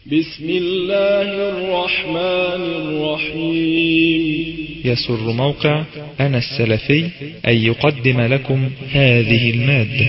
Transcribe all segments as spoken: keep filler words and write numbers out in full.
بسم الله الرحمن الرحيم. يسر موقع أنا السلفي أن يقدم لكم هذه المادة.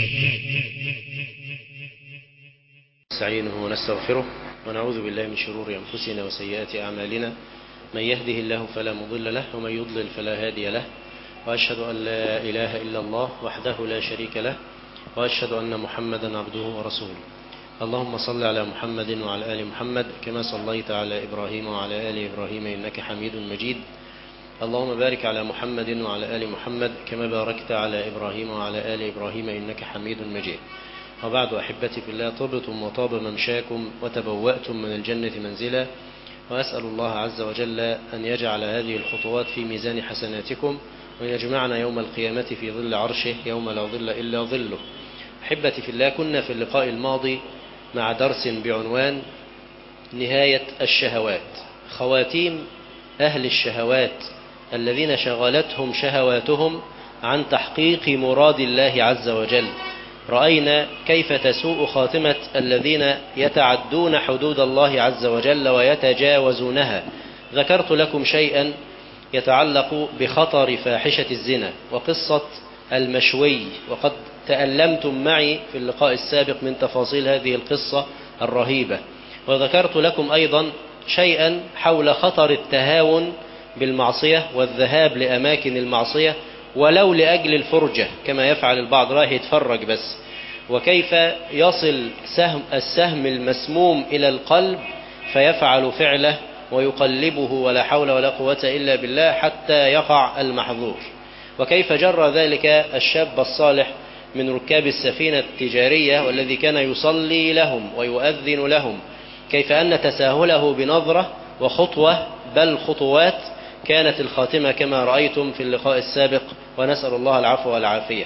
نستعينه ونستغفره ونعوذ بالله من شرور أنفسنا وسيئات أعمالنا، من يهده الله فلا مضل له ومن يضلل فلا هادي له، وأشهد أن لا إله إلا الله وحده لا شريك له، وأشهد أن محمدا عبده ورسوله. اللهم صل على محمد وعلى آل محمد كما صليت على إبراهيم وعلى آل إبراهيم إنك حميد مجيد. اللهم بارك على محمد وعلى آل محمد كما باركت على إبراهيم وعلى آل إبراهيم إنك حميد مجيد. وبعد أحبتي في الله، طبتم وطاب ممشاكم وتبوأتم من الجنة منزلا، وأسأل الله عز وجل أن يجعل هذه الخطوات في ميزان حسناتكم، وأن يجمعنا يوم القيامة في ظل عرشه يوم لا ظل إلا ظله. أحبتي في الله، كنا في اللقاء الماضي مع درس بعنوان نهاية الشهوات، خواتيم أهل الشهوات الذين شغلتهم شهواتهم عن تحقيق مراد الله عز وجل. رأينا كيف تسوء خاتمة الذين يتعدون حدود الله عز وجل ويتجاوزونها. ذكرت لكم شيئا يتعلق بخطر فاحشة الزنا وقصة المشوي، وقد تألمتم معي في اللقاء السابق من تفاصيل هذه القصة الرهيبة. وذكرت لكم أيضا شيئا حول خطر التهاون بالمعصية والذهاب لأماكن المعصية ولو لأجل الفرجة كما يفعل البعض، رايح يتفرج بس، وكيف يصل سهم السهم المسموم إلى القلب فيفعل فعله ويقلبه ولا حول ولا قوة إلا بالله حتى يقع المحظور، وكيف جرى ذلك الشاب الصالح من ركاب السفينة التجارية والذي كان يصلي لهم ويؤذن لهم، كيف أن تساهله بنظرة وخطوة بل خطوات كانت الخاتمة كما رأيتم في اللقاء السابق، ونسأل الله العفو والعافية.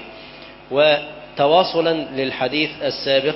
وتواصلا للحديث السابق،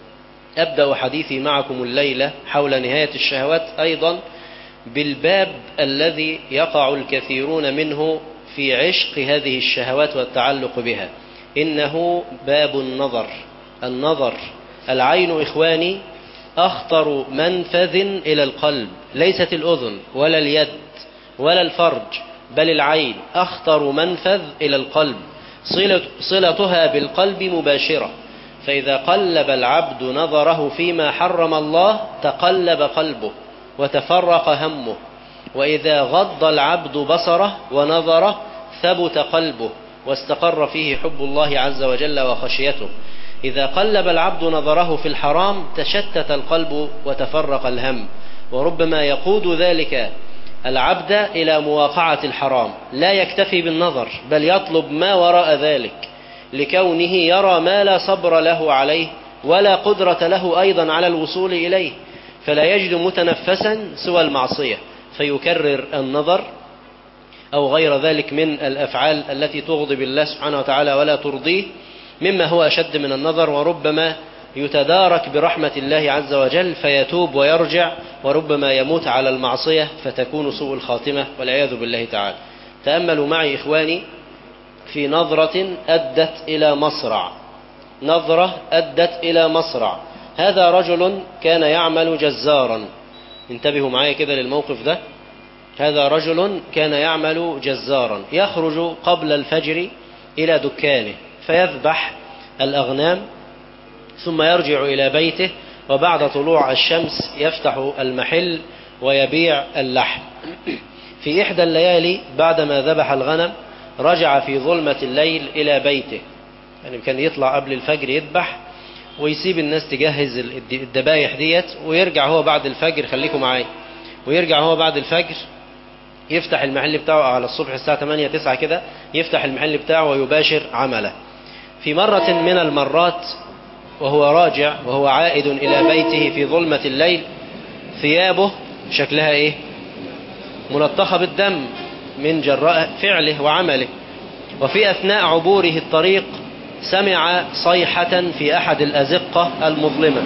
أبدأ حديثي معكم الليلة حول نهاية الشهوات أيضا بالباب الذي يقع الكثيرون منه في عشق هذه الشهوات والتعلق بها، إنه باب النظر. النظر، العين إخواني أخطر منفذ إلى القلب، ليست الأذن ولا اليد ولا الفرج، بل العين أخطر منفذ إلى القلب، صلة صلتها بالقلب مباشرة. فإذا قلب العبد نظره فيما حرم الله تقلب قلبه وتفرق همه، وإذا غض العبد بصره ونظره ثبت قلبه واستقر فيه حب الله عز وجل وخشيته. إذا قلب العبد نظره في الحرام تشتت القلب وتفرق الهم، وربما يقود ذلك العبد إلى مواقعة الحرام، لا يكتفي بالنظر بل يطلب ما وراء ذلك، لكونه يرى ما لا صبر له عليه ولا قدرة له أيضا على الوصول إليه، فلا يجد متنفسا سوى المعصية فيكرر النظر أو غير ذلك من الأفعال التي تغضب الله سبحانه وتعالى ولا ترضيه، مما هو أشد من النظر، وربما يتدارك برحمة الله عز وجل فيتوب ويرجع، وربما يموت على المعصية فتكون سوء الخاتمة والعياذ بالله تعالى. تأملوا معي إخواني في نظرة أدت إلى مصرع، نظرة أدت إلى مصرع. هذا رجل كان يعمل جزارا، انتبهوا معي كده للموقف ده. هذا رجل كان يعمل جزارا، يخرج قبل الفجر إلى دكانه فيذبح الأغنام ثم يرجع إلى بيته، وبعد طلوع الشمس يفتح المحل ويبيع اللحم. في إحدى الليالي بعدما ذبح الغنم رجع في ظلمة الليل إلى بيته، يعني كان يطلع قبل الفجر يذبح ويسيب الناس تجهز الذبايح ديت، ويرجع هو بعد الفجر، خليكم معايا، ويرجع هو بعد الفجر يفتح المحل بتاعه على الصبح الساعة ثمانية تسعة كده، يفتح المحل بتاعه ويباشر عمله. في مرة من المرات وهو راجع وهو عائد إلى بيته في ظلمة الليل، ثيابه شكلها إيه؟ ملطخة بالدم من جراء فعله وعمله. وفي أثناء عبوره الطريق سمع صيحة في أحد الأزقة المظلمة،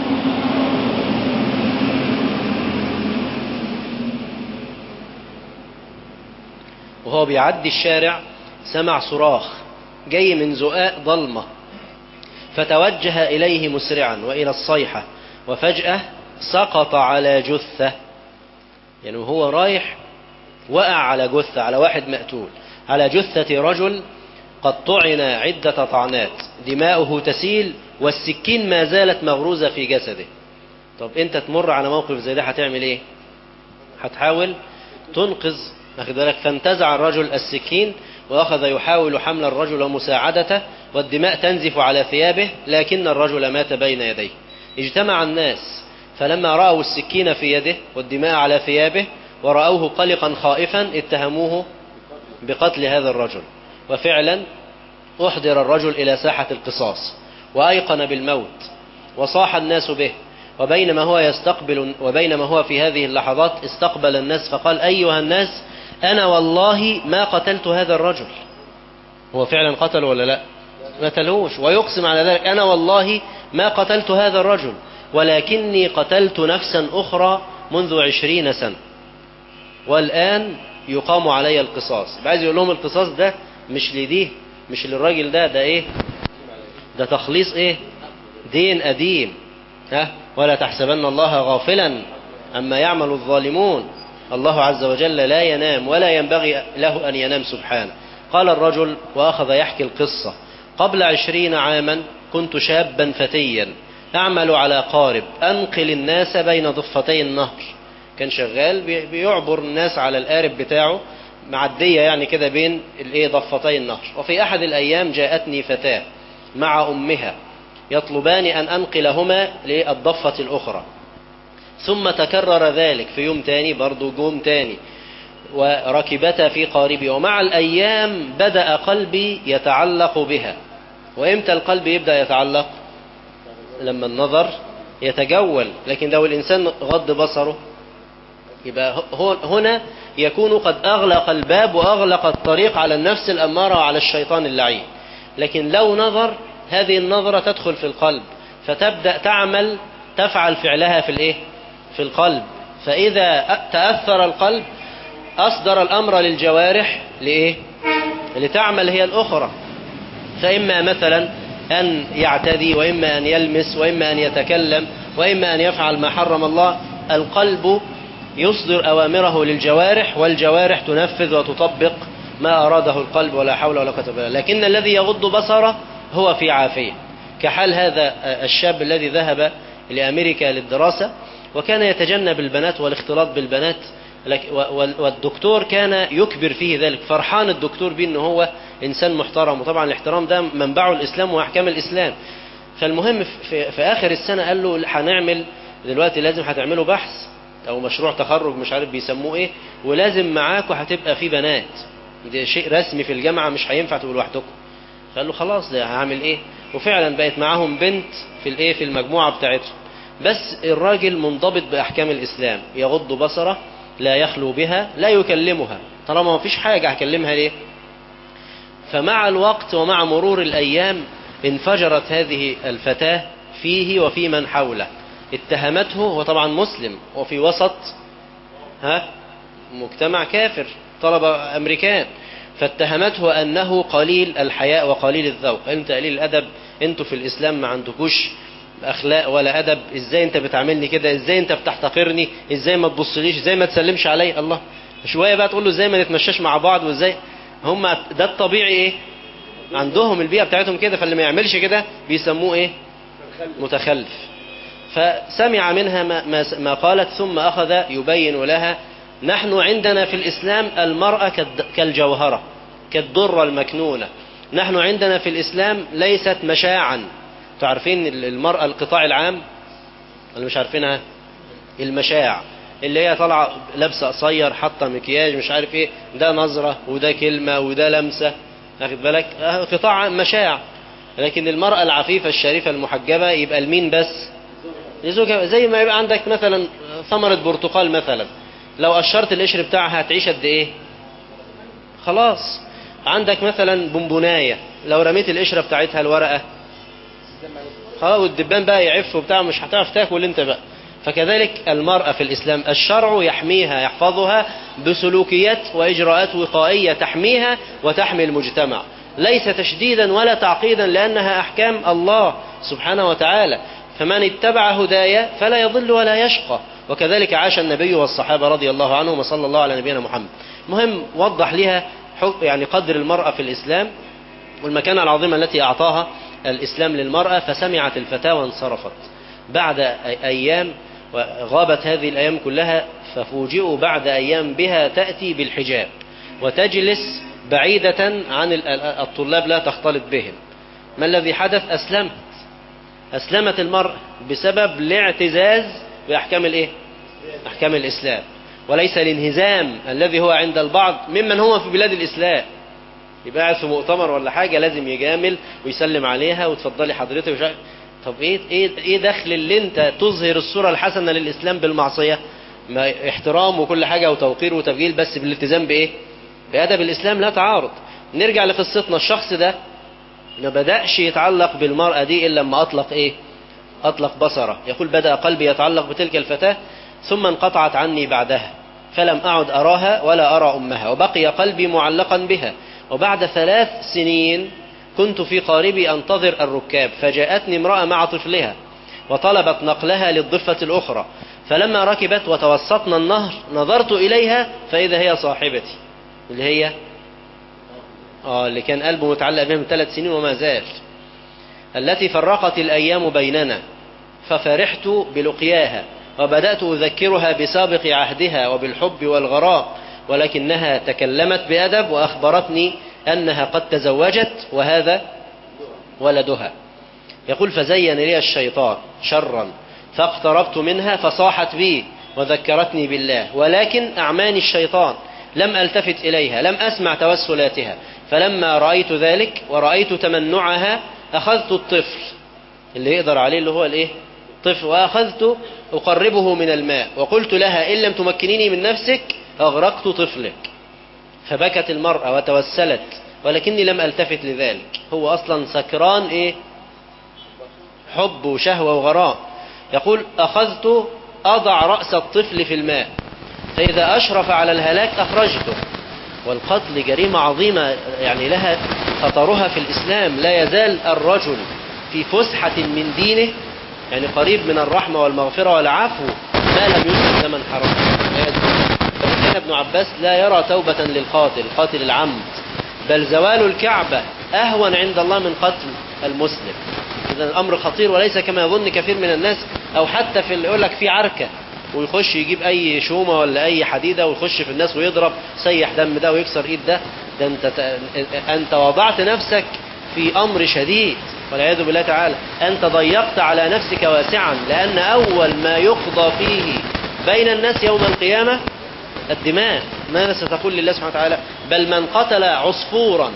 وهو بيعدي الشارع سمع صراخ جاي من زقاق ضلمة، فتوجه إليه مسرعا وإلى الصيحة، وفجأة سقط على جثة، يعني وهو رايح وقع على جثة، على واحد مقتول، على جثة رجل قد طعن عدة طعنات دماؤه تسيل والسكين ما زالت مغروزة في جسده. طب انت تمر على موقف زي ده هتعمل ايه؟ هتحاول تنقذ، واخد بالك؟ فانتزع الرجل السكين وأخذ يحاول حمل الرجل ومساعدته، والدماء تنزف على ثيابه، لكن الرجل مات بين يديه. اجتمع الناس فلما رأوا السكين في يده والدماء على ثيابه ورأوه قلقا خائفا اتهموه بقتل هذا الرجل، وفعلا أحضر الرجل إلى ساحة القصاص وأيقن بالموت وصاح الناس به. وبينما هو يستقبل وبينما هو في هذه اللحظات استقبل الناس فقال: أيها الناس، أنا والله ما قتلت هذا الرجل. هو فعلا قتله ولا لا؟ ما قتلوش، ويقسم على ذلك: أنا والله ما قتلت هذا الرجل، ولكني قتلت نفسا أخرى منذ عشرين سنة، والآن يقام علي القصاص. عايز يقول لهم القصاص ده مش لديه، مش للراجل ده، ده إيه؟ ده تخليص إيه؟ دين قديم. ها؟ ولا تحسبن الله غافلا عما يعمل الظالمون، الله عز وجل لا ينام ولا ينبغي له أن ينام سبحانه. قال الرجل وأخذ يحكي القصة: قبل عشرين عاما كنت شابا فتيا أعمل على قارب أنقل الناس بين ضفتي النهر. كان شغال بيعبر الناس على القارب بتاعه، معدية يعني كده بين ضفتي النهر. وفي أحد الأيام جاءتني فتاة مع أمها يطلبان أن أنقلهما للضفة الأخرى، ثم تكرر ذلك في يوم تاني برضو جوم تاني، وركبتا في قاربي. ومع الأيام بدأ قلبي يتعلق بها. وإمتى القلب يبدأ يتعلق؟ لما النظر يتجول. لكن لو الإنسان غض بصره يبقى هنا يكون قد أغلق الباب وأغلق الطريق على النفس الأمارة وعلى الشيطان اللعين. لكن لو نظر، هذه النظرة تدخل في القلب فتبدأ تعمل تفعل فعلها في الإيه؟ في القلب. فإذا تأثر القلب أصدر الأمر للجوارح لإيه؟ لتعمل هي الأخرى. فإما مثلا أن يعتدي، وإما أن يلمس، وإما أن يتكلم، وإما أن يفعل ما حرم الله. القلب يصدر أوامره للجوارح، والجوارح تنفذ وتطبق ما أراده القلب، ولا حول ولا قوة إلا بالله. لكن الذي يغض بصره هو في عافية، كحال هذا الشاب الذي ذهب لأمريكا للدراسة وكان يتجنب البنات والاختلاط بالبنات، والدكتور كان يكبر فيه ذلك، فرحان الدكتور بأنه أنه هو إنسان محترم. وطبعا الاحترام ده منبعه الإسلام وأحكام الإسلام. فالمهم في, في آخر السنة قال له: هنعمل دلوقتي، لازم هتعملوا بحث أو مشروع تخرج مش عارف بيسموه إيه، ولازم معاكم هتبقى في بنات، ده شيء رسمي في الجامعة، مش هينفع تقولوا لوحدكم. قال له: خلاص، ده هعمل إيه؟ وفعلا بقت معاهم بنت في الإيه في المجموعة بتاعتهم. بس الراجل منضبط بأحكام الإسلام، يغض بصره، لا يخلو بها، لا يكلمها، طالما ما فيش حاجة هكلمها ليه؟ فمع الوقت ومع مرور الأيام انفجرت هذه الفتاة فيه وفي من حوله. اتهمته، هو طبعا مسلم وفي وسط ها مجتمع كافر، طلبة أمريكان، فاتهمته أنه قليل الحياء وقليل الذوق. أنت قليل الأدب، أنتوا في الإسلام ما عندكوش أخلاق ولا أدب، إزاي أنت بتعاملني كده؟ إزاي أنت بتحتقرني؟ إزاي ما تبصليش؟ إزاي ما تسلمش علي؟ الله، شوية بقى تقول له إزاي ما نتمشاش مع بعض، وإزاي هم ده الطبيعي إيه عندهم، البيئة بتاعتهم كده. فاللي ما يعملش كده بيسموه إيه؟ متخلف. فسمع منها ما, ما, ما قالت، ثم أخذ يبين لها: نحن عندنا في الإسلام المرأة كالجوهرة، كالضرة المكنونة. نحن عندنا في الإسلام ليست مشاعا. تعرفين المرأة القطاع العام اللي مش عارفينها؟ المشاع اللي هي طالعة لابسة قصير، حاطة مكياج، مش عارف ايه، ده نظرة وده كلمة وده لمسة، واخد بالك؟ قطاع مشاع. لكن المرأة العفيفة الشريفة المحجبة يبقى المين بس؟ لزوجها. زي ما يبقى عندك مثلا ثمرة برتقال مثلا، لو قشرت القشر بتاعها هتعيش قد ايه؟ خلاص. عندك مثلا بونبوناية، لو رميت القشرة بتاعتها الورقة خلاص، والدبان بقى يعف وبتاع، مش هتعرف تاكل انت بقى. فكذلك المرأة في الإسلام الشرع يحميها، يحفظها بسلوكيات وإجراءات وقائية تحميها وتحمي المجتمع، ليس تشديدا ولا تعقيدا، لأنها أحكام الله سبحانه وتعالى. فمن اتبع هدايا فلا يضل ولا يشقى. وكذلك عاش النبي والصحابة رضي الله عنهم، وصلى الله على نبينا محمد. مهم وضح لها يعني قدر المرأة في الإسلام والمكانة العظيمة التي أعطاها الإسلام للمرأة. فسمعت الفتاة وانصرفت بعد أيام، وغابت هذه الأيام كلها، ففوجئوا بعد أيام بها تأتي بالحجاب وتجلس بعيدة عن الطلاب لا تختلط بهم. ما الذي حدث؟ أسلمت أسلمت المرأة بسبب الاعتزاز بأحكام الإيه؟ أحكام الإسلام، وليس الانهزام الذي هو عند البعض ممن هو في بلاد الإسلام. يبقى قاعد في مؤتمر ولا حاجة لازم يجامل ويسلم عليها وتفضلي حضرتك وشا... طب ايه ايه ايه دخل اللي انت تظهر الصورة الحسنة للإسلام بالمعصية؟ ما احترام وكل حاجة وتوقير وتبجيل، بس بالالتزام بايه؟ بأدب الإسلام لا تعارض. نرجع لقصتنا. الشخص ده ما بدأش يتعلق بالمرأة دي إلا لما أطلق ايه؟ أطلق بصره. يقول بدأ قلبي يتعلق بتلك الفتاة ثم انقطعت عني بعدها، فلم أعد أراها ولا أرى أمها، وبقي قلبي معلقا بها. وبعد ثلاث سنين كنت في قاربي أنتظر الركاب، فجاءتني امرأة مع طفلها وطلبت نقلها للضفة الأخرى، فلما ركبت وتوسطنا النهر نظرت إليها فإذا هي صاحبتي، اللي هي آه اللي كان قلبه متعلق بها من ثلاث سنين وما زال، التي فرقت الأيام بيننا. ففرحت بلقياها وبدأت أذكرها بسابق عهدها وبالحب والغرام، ولكنها تكلمت بأدب وأخبرتني أنها قد تزوجت وهذا ولدها. يقول فزين لي الشيطان شرا فاقتربت منها فصاحت بي وذكرتني بالله، ولكن أعماني الشيطان، لم ألتفت إليها، لم أسمع توسلاتها. فلما رأيت ذلك ورأيت تمنعها أخذت الطفل اللي يقدر عليه اللي هو الإيه؟ طفل، وأخذت أقربه من الماء وقلت لها إن لم تمكنيني من نفسك أغرقت طفلك. فبكت المرأة وتوسلت، ولكني لم ألتفت لذلك. هو أصلا سكران إيه؟ حب وشهوة وغرام. يقول أخذت أضع رأس الطفل في الماء، فإذا أشرف على الهلاك أخرجته. والقتل جريمة عظيمة يعني لها خطرها في الإسلام. لا يزال الرجل في فسحة من دينه، يعني قريب من الرحمة والمغفرة والعفو، ما لم يسلم ثمن حرام. كان ابن عباس لا يرى توبة للقاتل قاتل العمد، بل زوال الكعبة أهون عند الله من قتل المسلم. إذا الأمر خطير، وليس كما يظن كثير من الناس، أو حتى في اللي يقول لك في عركة ويخش يجيب أي شومة ولا أي حديدة ويخش في الناس ويضرب سيح دم ده ويكسر إيد ده. ده أنت, أنت وضعت نفسك في أمر شديد والعياذ بالله تعالى. أنت ضيقت على نفسك واسعا، لأن أول ما يقضى فيه بين الناس يوم القيامة الدماء. ماذا ستقول لله سبحانه وتعالى؟ بل من قتل عصفورا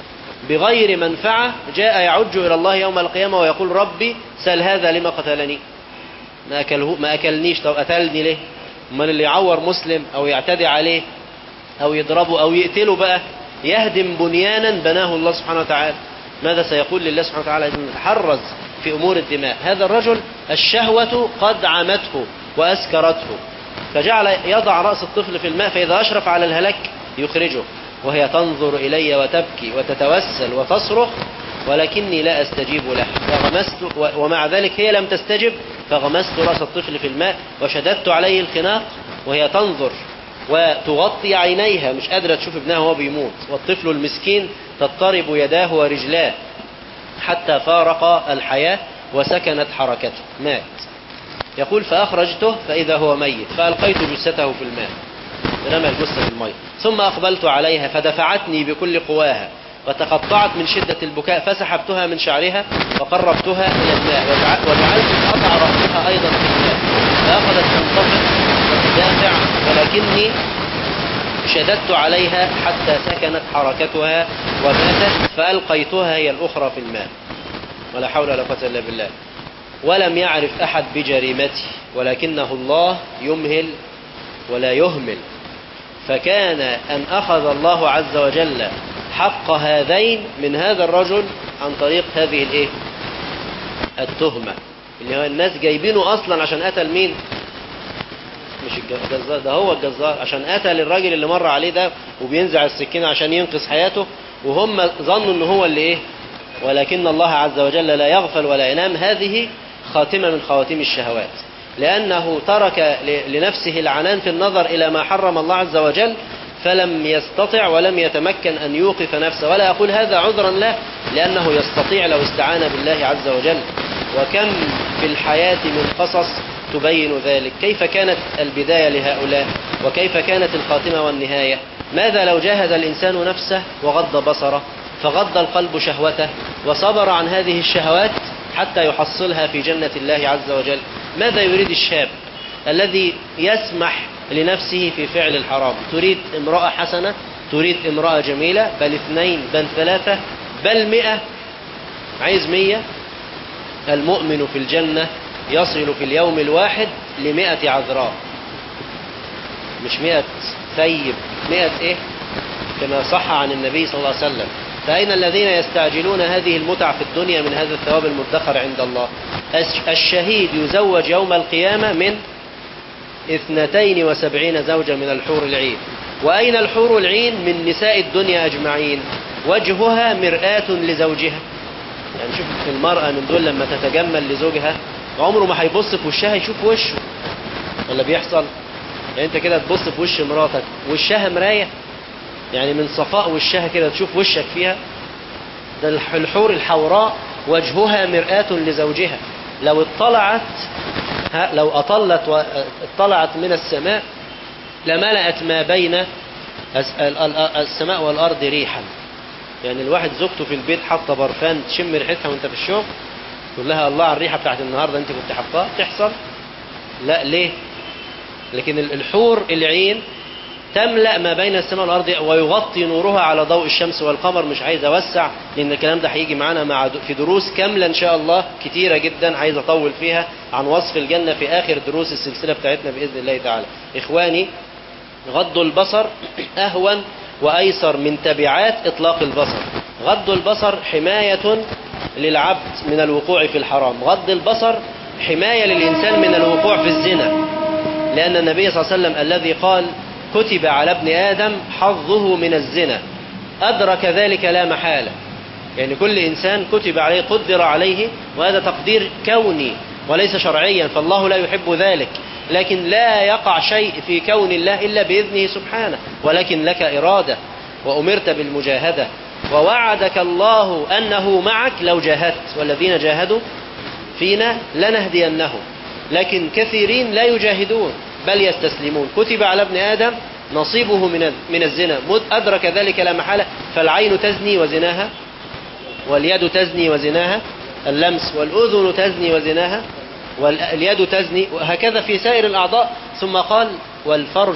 بغير منفعة جاء يعج إلى الله يوم القيامة ويقول ربي سل هذا لما قتلني، ما, أكله ما أكلنيش، طب قتلني ليه؟ من اللي يعور مسلم أو يعتدي عليه أو يضربه أو يقتله بقى يهدم بنيانا بناه الله سبحانه وتعالى، ماذا سيقول لله سبحانه وتعالى؟ إذن تحرز في أمور الدماء. هذا الرجل الشهوة قد عمته وأسكرته، فجعل يضع رأس الطفل في الماء، فإذا أشرف على الهلاك يخرجه، وهي تنظر إلي وتبكي وتتوسل وتصرخ، ولكني لا أستجيب له. فغمست، ومع ذلك هي لم تستجب، فغمست رأس الطفل في الماء وشددت عليه الخناق، وهي تنظر وتغطي عينيها، مش قادرة تشوف ابنها وهو بيموت، والطفل المسكين تضطرب يداه ورجلاه حتى فارق الحياة وسكنت حركته، مات. يقول فأخرجته فإذا هو ميت، فألقيت جثته في الماء، رمى الجثة في الماء، ثم أقبلت عليها فدفعتني بكل قواها وتقطعت من شدة البكاء، فسحبتها من شعرها وقربتها إلى الماء وجعلت أضع رأسها أيضا في الماء، فأخذت تنتفض وتدافع، ولكني شددت عليها حتى سكنت حركتها وماتت، فألقيتها هي الأخرى في الماء. ولا حول ولا قوة إلا بالله. ولم يعرف أحد بجريمته، ولكنه الله يمهل ولا يهمل. فكان أن أخذ الله عز وجل حق هذين من هذا الرجل عن طريق هذه الايه التهمة، اللي هو الناس جايبينه أصلا عشان قتل مين؟ مش الجزار ده، هو الجزار عشان قتل الراجل اللي مر عليه ده وبينزع السكينة عشان ينقذ حياته، وهم ظنوا ان هو اللي ايه، ولكن الله عز وجل لا يغفل ولا ينام. هذه خاتمة من خواتيم الشهوات، لأنه ترك لنفسه العنان في النظر إلى ما حرم الله عز وجل، فلم يستطع ولم يتمكن أن يوقف نفسه. ولا أقول هذا عذرا له، لأنه يستطيع لو استعان بالله عز وجل. وكم في الحياة من قصص تبين ذلك، كيف كانت البداية لهؤلاء وكيف كانت الخاتمة والنهاية. ماذا لو جاهد الإنسان نفسه وغض بصره، فغض القلب شهوته وصبر عن هذه الشهوات حتى يحصلها في جنة الله عز وجل؟ ماذا يريد الشاب الذي يسمح لنفسه في فعل الحرام؟ تريد امرأة حسنة، تريد امرأة جميلة، بل اثنين بل ثلاثة بل مئة، عايز مية. المؤمن في الجنة يصل في اليوم الواحد لمئة عذراء، مش مئة ثيب، مئة ايه كما صح عن النبي صلى الله عليه وسلم. فأين الذين يستعجلون هذه المتع في الدنيا من هذا الثواب المدخر عند الله؟ الشهيد يزوج يوم القيامة من اثنتين وسبعين زوجة من الحور العين. وأين الحور العين من نساء الدنيا أجمعين؟ وجهها مرآة لزوجها. يعني شوف المرأة من دول لما تتجمل لزوجها عمره ما هيبص في وشها يشوف وشه، ولا بيحصل؟ يعني انت كده تبص في وش مراتك وشها مراية، يعني من صفاء وشها كده تشوف وشك فيها. ده الحور الحوراء وجهها مرآة لزوجها، لو اطلعت لو أطلت واطلعت من السماء لملأت ما بين السماء والأرض ريحا. يعني الواحد زوجته في البيت حاطه برفان تشم ريحتها وانت في الشغل، تقول لها الله على الريحة بتاعت النهاردة انت كنت حاطاها، تحصل؟ لا، ليه؟ لكن الحور العين تملأ ما بين السماء والأرض ويغطي نورها على ضوء الشمس والقمر. مش عايز أوسع لأن الكلام ده هيجي معانا مع في دروس كاملة إن شاء الله كتيرة جدا، عايز أطول فيها عن وصف الجنة في آخر دروس السلسلة بتاعتنا بإذن الله تعالى. إخواني، غض البصر أهون وأيسر من تبعات إطلاق البصر. غض البصر حماية للعبد من الوقوع في الحرام، غض البصر حماية للإنسان من الوقوع في الزنا، لأن النبي صلى الله عليه وسلم الذي قال كتب على ابن آدم حظه من الزنا أدرك ذلك لا محالة. يعني كل إنسان كتب عليه، قدر عليه، وهذا تقدير كوني وليس شرعيا، فالله لا يحب ذلك. لكن لا يقع شيء في كون الله إلا بإذنه سبحانه، ولكن لك إرادة وأمرت بالمجاهدة، ووعدك الله أنه معك لو جاهدت، والذين جاهدوا فينا لنهدينهم. لكن كثيرين لا يجاهدون بل يستسلمون. كتب على ابن آدم نصيبه من من الزنا أدرك ذلك لا محالة، فالعين تزني وزناها، واليد تزني وزناها اللمس، والأذن تزني وزناها، واليد تزني، وهكذا في سائر الأعضاء. ثم قال والفرج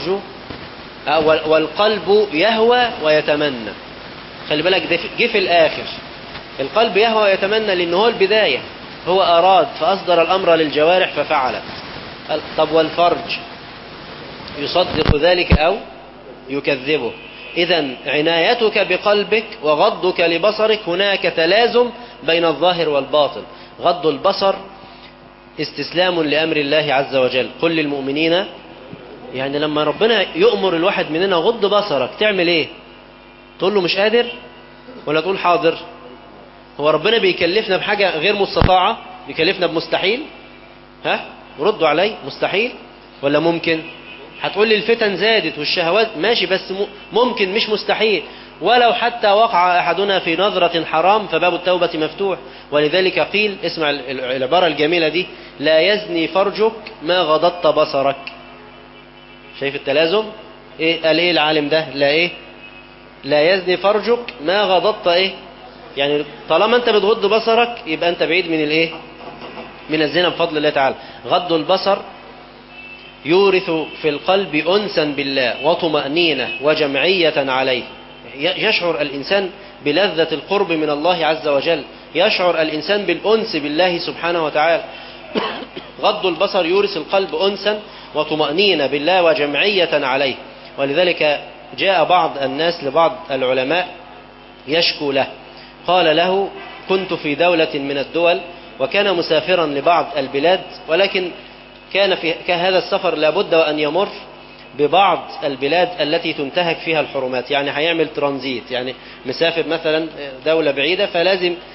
والقلب يهوى ويتمنى. خلي بالك ده جه في الآخر، القلب يهوى ويتمنى لأنه هو البداية، هو أراد فأصدر الأمر للجوارح ففعلت. طب والفرج يصدق ذلك أو يكذبه. إذن عنايتك بقلبك وغضك لبصرك هناك تلازم بين الظاهر والباطن. غض البصر استسلام لأمر الله عز وجل. قل للمؤمنين، يعني لما ربنا يؤمر الواحد مننا غض بصرك تعمل ايه؟ تقول له مش قادر ولا تقول حاضر؟ هو ربنا بيكلفنا بحاجة غير مستطاعة؟ بيكلفنا بمستحيل؟ ها؟ ردوا علي، مستحيل ولا ممكن؟ هتقول لي الفتن زادت والشهوات، ماشي، بس ممكن مش مستحيل. ولو حتى وقع أحدنا في نظرة حرام فباب التوبة مفتوح. ولذلك قيل، اسمع العبارة الجميلة دي، لا يزني فرجك ما غضضت بصرك. شايف التلازم؟ ايه قال ايه العالم ده؟ لا ايه لا يزني فرجك ما غضضت ايه، يعني طالما انت بتغض بصرك يبقى انت بعيد من الايه، من الزنا بفضل الله تعالى. غض البصر يورث في القلب أنسا بالله وطمأنينة وجمعية عليه. يشعر الإنسان بلذة القرب من الله عز وجل، يشعر الإنسان بالأنس بالله سبحانه وتعالى. غض البصر يورث القلب أنسا وطمأنينة بالله وجمعية عليه. ولذلك جاء بعض الناس لبعض العلماء يشكو له، قال له كنت في دولة من الدول، وكان مسافرا لبعض البلاد، ولكن كان في هذا السفر لابد وأن يمر ببعض البلاد التي تنتهك فيها الحرمات، يعني هيعمل ترانزيت، يعني مسافر مثلا دولة بعيدة فلازم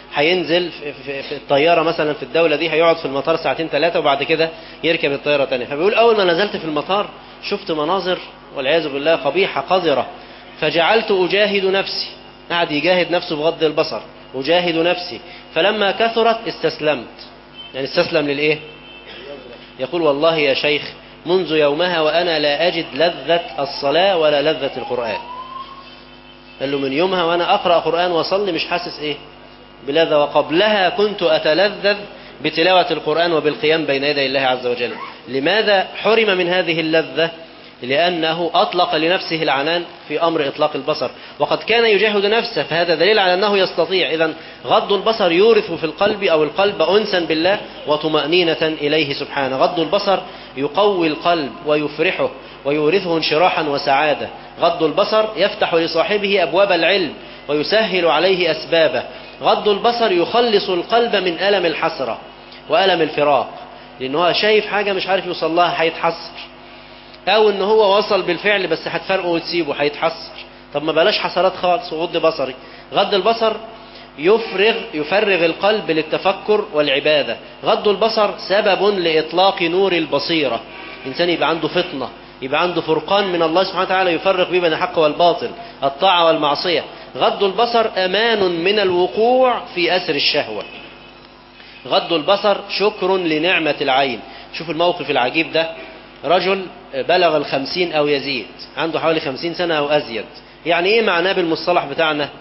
هينزل في, في الطيارة مثلا في الدولة دي، هيقعد في المطار ساعتين ثلاثة وبعد كده يركب الطيارة تانية. فبيقول أول ما نزلت في المطار شفت مناظر والعياذ بالله قبيحة قذرة، فجعلت أجاهد نفسي، قاعد يجاهد نفسه بغض البصر، أجاهد نفسي، فلما كثرت استسلمت. يعني استسلم للإيه؟ يقول والله يا شيخ منذ يومها وأنا لا أجد لذة الصلاة ولا لذة القرآن. قال له من يومها وأنا أقرأ قرآن وصلي مش حاسس إيه؟ بلذة. وقبلها كنت أتلذذ بتلاوة القرآن وبالقيام بين يدي الله عز وجل. لماذا حرم من هذه اللذة؟ لأنه أطلق لنفسه العنان في أمر إطلاق البصر، وقد كان يجاهد نفسه، فهذا دليل على أنه يستطيع. إذن غض البصر يورث في القلب أو القلب أنسا بالله وطمأنينة إليه سبحانه. غض البصر يقوي القلب ويفرحه ويورثه انشراحا وسعادة. غض البصر يفتح لصاحبه أبواب العلم ويسهل عليه أسبابه. غض البصر يخلص القلب من ألم الحسرة وألم الفراق، لأنه شايف حاجة مش عارف يوصل لها هيتحسر، أو إن هو وصل بالفعل بس هتفرقه وتسيبه هيتحسر. طب ما بلاش حسرات خالص وغض بصري. غض البصر يفرغ يفرغ القلب للتفكر والعبادة. غض البصر سبب لإطلاق نور البصيرة، إنسان يبقى عنده فطنة، يبقى عنده فرقان من الله سبحانه وتعالى يفرق بين الحق والباطل، الطاعة والمعصية. غض البصر أمان من الوقوع في أسر الشهوة. غض البصر شكر لنعمة العين. شوف الموقف العجيب ده، رجل بلغ الخمسين أو يزيد، عنده حوالي خمسين سنة أو أزيد. يعني إيه معناه بالمصطلح بتاعنا؟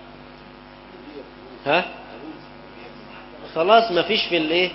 ها؟ خلاص ما فيش في الإيه؟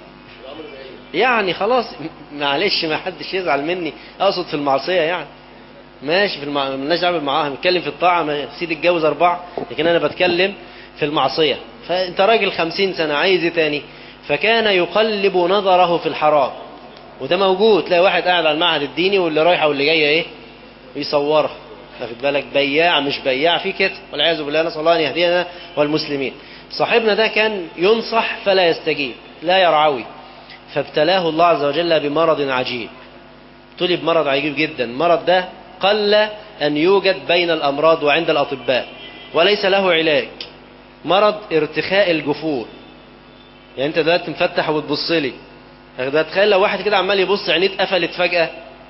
يعني خلاص معلش ما حدش يزعل مني، أقصد في المعصية يعني ماشي، في المع... مالناش دعوه بالمعاهد، بنتكلم في الطاعة. ما سيدي اتجوز أربعة، لكن أنا بتكلم في المعصية. فأنت راجل خمسين سنة عايز إيه تاني؟ فكان يقلب نظره في الحرام، وده موجود. تلاقي واحد قاعد على المعهد الديني واللي رايحة واللي جاية إيه يصورها، واخد بالك؟ بياع مش بياع في كده والعياذ بالله، نسأل الله أن يهدينا والمسلمين. صاحبنا ده كان ينصح فلا يستجيب، لا يرعوي، فابتلاه الله عز وجل بمرض عجيب. طلب مرض عجيب جدا. المرض ده قل أن يوجد بين الأمراض وعند الأطباء وليس له علاج. مرض ارتخاء الجفون. يعني أنت دلوقتي مفتح وتبص لي، تخيل لو واحد كده عمال يبص عينيه اتقفلت فجأة،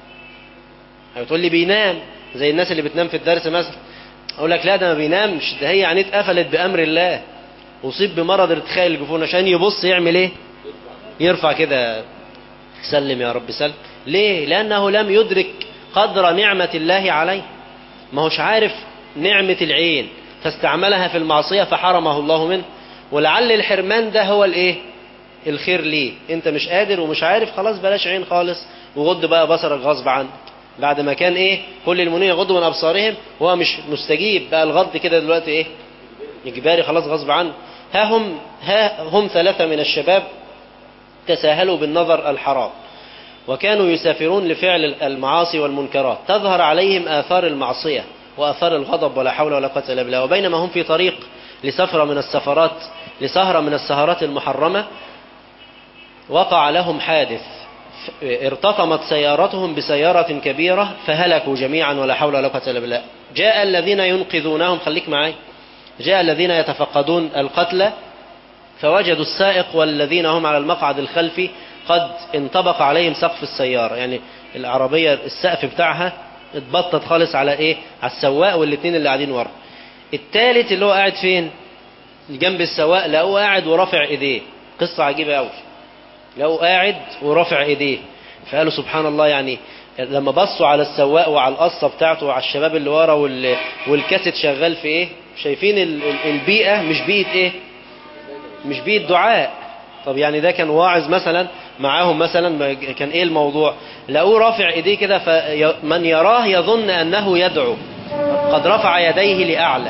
هتقول لي بينام زي الناس اللي بتنام في الدرس مثلا. أقول لك لا، ده ما بينامش، ده هي عينيه اتقفلت بأمر الله، أصيب بمرض ارتخاء الجفون. عشان يبص يعمل إيه؟ يرفع كده، سلم يا رب سلم. ليه؟ لأنه لم يدرك قدر نعمة الله عليه، ما هوش عارف نعمة العين، فاستعملها في المعصية فحرمه الله منه. ولعل الحرمان ده هو الايه؟ الخير ليه. انت مش قادر ومش عارف، خلاص بلاش عين خالص، وغض بقى بصرك غصب عنك. بعد ما كان ايه؟ كل المؤمنين يغضوا من ابصارهم، وهو مش مستجيب بقى الغض كده دلوقتي ايه؟ اجباري خلاص غصب عنه. ها هم ها هم ثلاثة من الشباب تساهلوا بالنظر الحرام، وكانوا يسافرون لفعل المعاصي والمنكرات، تظهر عليهم آثار المعصية وآثار الغضب ولا حول ولا قوة إلا بالله. وبينما هم في طريق لسفرة من السفرات لسهرة من السهرات المحرمة، وقع لهم حادث، ارتطمت سيارتهم بسيارة كبيرة فهلكوا جميعا ولا حول ولا قوة إلا بالله. جاء الذين ينقذونهم، خليك معي، جاء الذين يتفقدون القتلى فوجدوا السائق والذين هم على المقعد الخلفي قد انطبق عليهم سقف السيارة. يعني العربية السقف بتاعها اتبطت خالص على ايه؟ على السواق والاثنين اللي قاعدين ورا. الثالث اللي هو قاعد فين؟ جنب السواق، لقوه قاعد ورافع ايديه. قصة عجيبة قوي. لقوه قاعد ورافع ايديه، فقالوا سبحان الله. يعني لما بصوا على السواق وعلى القصة بتاعته وعلى الشباب اللي ورا وال... والكاسيت شغال في ايه، شايفين ال... البيئة مش بيئة ايه؟ مش بيئة دعاء. طب يعني ده كان واعظ مثلا معاهم مثلا، كان ايه الموضوع؟ لقوه رافع ايديه كده، فمن يراه يظن انه يدعو، قد رفع يديه لأعلى.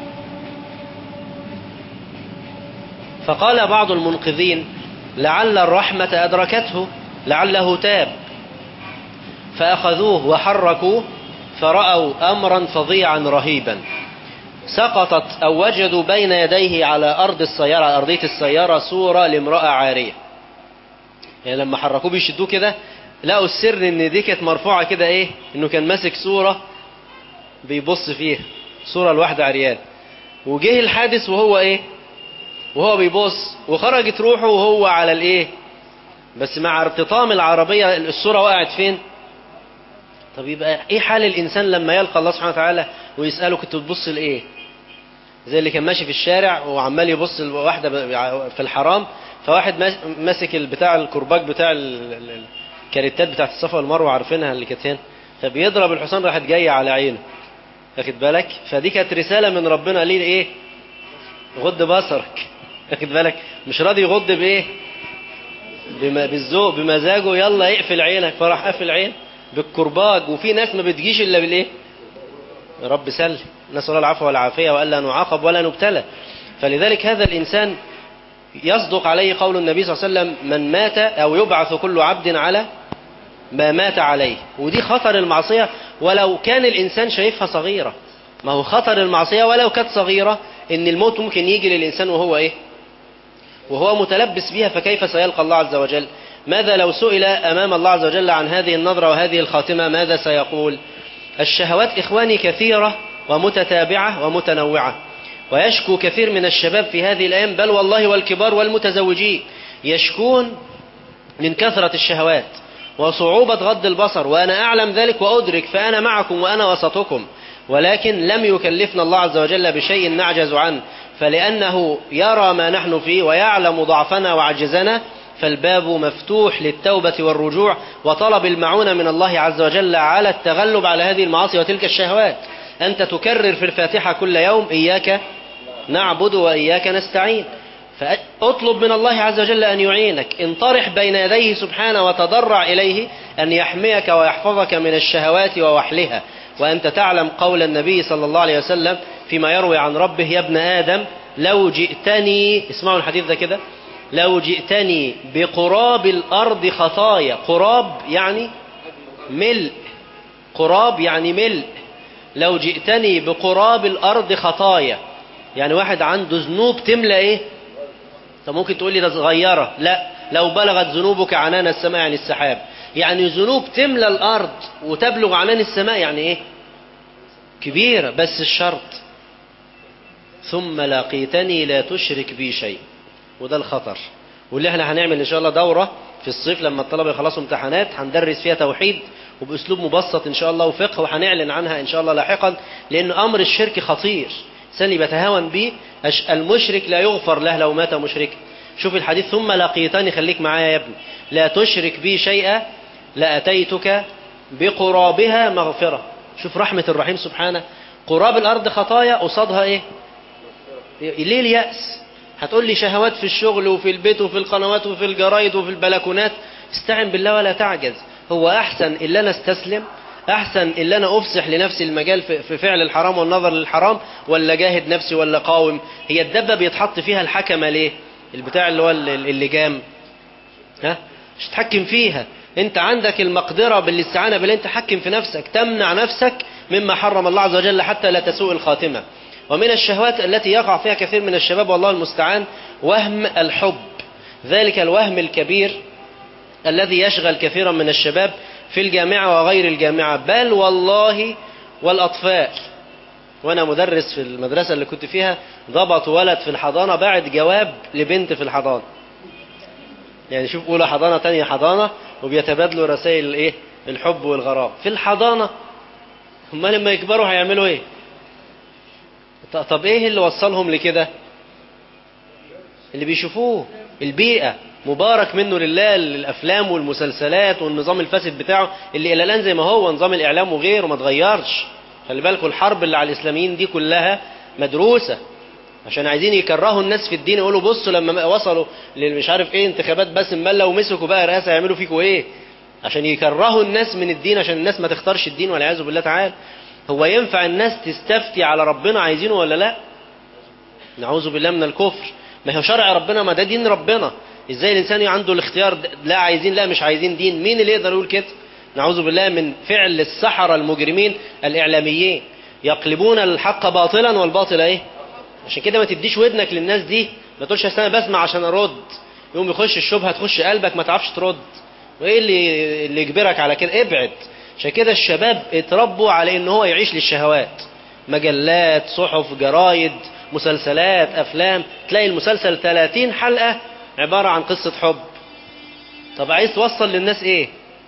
فقال بعض المنقذين لعل الرحمة أدركته، لعله تاب، فأخذوه وحركوه فرأوا أمرا فظيعا رهيبا. سقطت أو وجدوا بين يديه على أرض السيارة، على أرضية السيارة، صورة لامرأة عارية. يعني لما حركوه بيشدوه كده، لقوا السر ان دي كانت مرفوعة كده ايه؟ انه كان ماسك صورة بيبص فيها، صورة الواحدة عريان. وجه الحادث وهو ايه؟ وهو بيبص، وخرجت روحه وهو على الايه، بس مع ارتطام العربية الصورة وقعت فين؟ طب يبقى ايه حال الانسان لما يلقى الله سبحانه وتعالى ويسأله كنت بتبص لايه؟ زي اللي كان ماشي في الشارع وعمال يبص لواحدة في الحرام، فواحد ماسك بتاع الكرباج بتاع الكاريتات بتاعت الصفا والمروه، عارفينها اللي كانت هنا، فبيضرب الحصان راحت جايه على عينه، واخد بالك؟ فدي كانت رساله من ربنا ليه، ايه؟ غض بصرك، واخد بالك؟ مش راضي يغض بايه؟ بما بالذوق بمزاجه، يلا اقفل عينك، فراح قافل عين بالكرباج. وفي ناس ما بتجيش الا بالايه؟ يا رب سلم، نسأل الله العفو والعافية وألا نعاقب ولا نبتلى. فلذلك هذا الإنسان يصدق عليه قول النبي صلى الله عليه وسلم: من مات أو يبعث كل عبد على ما مات عليه. ودي خطر المعصية ولو كان الإنسان شايفها صغيرة. ما هو خطر المعصية ولو كانت صغيرة إن الموت ممكن يجي للإنسان وهو إيه؟ وهو متلبس بها، فكيف سيلقى الله عز وجل؟ ماذا لو سئل أمام الله عز وجل عن هذه النظرة وهذه الخاتمة ماذا سيقول؟ الشهوات إخواني كثيرة ومتتابعة ومتنوعة، ويشكو كثير من الشباب في هذه الأيام، بل والله والكبار والمتزوجين يشكون من كثرة الشهوات وصعوبة غض البصر، وأنا أعلم ذلك وأدرك، فأنا معكم وأنا وسطكم، ولكن لم يكلفنا الله عز وجل بشيء نعجز عنه، فلأنه يرى ما نحن فيه ويعلم ضعفنا وعجزنا، فالباب مفتوح للتوبة والرجوع وطلب المعونة من الله عز وجل على التغلب على هذه المعاصي وتلك الشهوات. أنت تكرر في الفاتحة كل يوم: إياك نعبد وإياك نستعين، فأطلب من الله عز وجل أن يعينك، انطرح بين يديه سبحانه وتضرع إليه أن يحميك ويحفظك من الشهوات ووحلها. وأنت تعلم قول النبي صلى الله عليه وسلم فيما يروي عن ربه: يا ابن آدم لو جئتني، اسمعوا الحديث ده كده، لو جئتني بقراب الأرض خطايا. قراب يعني ملء، قراب يعني ملء. لو جئتني بقراب الأرض خطايا، يعني واحد عنده ذنوب تملأ ايه؟ طب ممكن تقول لي ده صغيرة، لا، لو بلغت ذنوبك عنان السماء يعني السحاب، يعني ذنوب تملأ الأرض وتبلغ عنان السماء يعني ايه؟ كبيرة. بس الشرط: ثم لقيتني لا تشرك بي شيء. وده الخطر، واللي احنا هنعمل ان شاء الله دورة في الصيف لما الطلبة يخلصوا امتحانات، هندرس فيها توحيد وبأسلوب مبسط ان شاء الله وفقه، وهنعلن عنها ان شاء الله لاحقا، لان امر الشرك خطير، سني بتهاون به. المشرك لا يغفر له لو مات مشرك. شوف الحديث: ثم لقيتني، خليك معايا يا ابني، لا تشرك بي شيئا لأتيتك بقرابها مغفرة. شوف رحمة الرحيم سبحانه، قراب الأرض خطايا قصادها ايه؟ ليه اليأس؟ هتقول لي شهوات في الشغل وفي البيت وفي القنوات وفي الجرايد وفي البلكونات، استعن بالله ولا تعجز. هو أحسن إلا أنا استسلم، أحسن إلا أنا أفسح لنفسي المجال في فعل الحرام والنظر للحرام، ولا جاهد نفسي ولا قاوم؟ هي الدبة بيتحط فيها الحكمة ليه؟ البتاع اللي هو اللجام، ها؟ مش تحكم فيها. انت عندك المقدرة بالاستعانة بالله، انت حكم في نفسك، تمنع نفسك مما حرم الله عز وجل حتى لا تسوء الخاتمة. ومن الشهوات التي يقع فيها كثير من الشباب والله المستعان وهم الحب، ذلك الوهم الكبير الذي يشغل كثيرا من الشباب في الجامعة وغير الجامعة، بل والله والأطفال. وأنا مدرس في المدرسة اللي كنت فيها، ضبط ولد في الحضانة بعد جواب لبنت في الحضانة، يعني شوف، أولى حضانة تانية حضانة، وبيتبادلوا رسائل الايه؟ الحب والغرام في الحضانة. هم لما يكبروا هيعملوا ايه؟ طب ايه اللي وصلهم لكده؟ اللي بيشوفوه، البيئة، مبارك منه لله الأفلام والمسلسلات والنظام الفاسد بتاعه اللي إلى الآن زي ما هو نظام الإعلام وغيره ما تغيرش. خلي بالكم الحرب اللي على الإسلاميين دي كلها مدروسة، عشان عايزين يكرهوا الناس في الدين، يقولوا بصوا لما وصلوا مش عارف ايه انتخابات باسم ملا ومسكوا بقى رئاسة يعملوا فيكوا ايه، عشان يكرهوا الناس من الدين، عشان الناس ما تختارش الدين والعياذ بالله تعالى. هو ينفع الناس تستفتي على ربنا عايزينه ولا لا؟ نعوذ بالله من الكفر. ما هو شرع ربنا، ما ده دين ربنا. ازاي الانسان عنده الاختيار؟ لا عايزين، لا مش عايزين دين. مين اللي يقدر يقول كده؟ نعوذ بالله من فعل السحرة المجرمين الإعلاميين، يقلبون الحق باطلا والباطل ايه؟ عشان كده ما تديش ودنك للناس دي، ما تقولش انا بسمع عشان ارد، يقوم يخش الشبهة تخش قلبك ما تعرفش ترد، وايه اللي اللي يجبرك على كده؟ ابعد. عشان كده الشباب اتربوا على ان هو يعيش للشهوات، مجلات، صحف، جرايد، مسلسلات أفلام، تلاقي المسلسل ثلاثين حلقة عبارة عن قصة حب. طب عايز توصل للناس ايه؟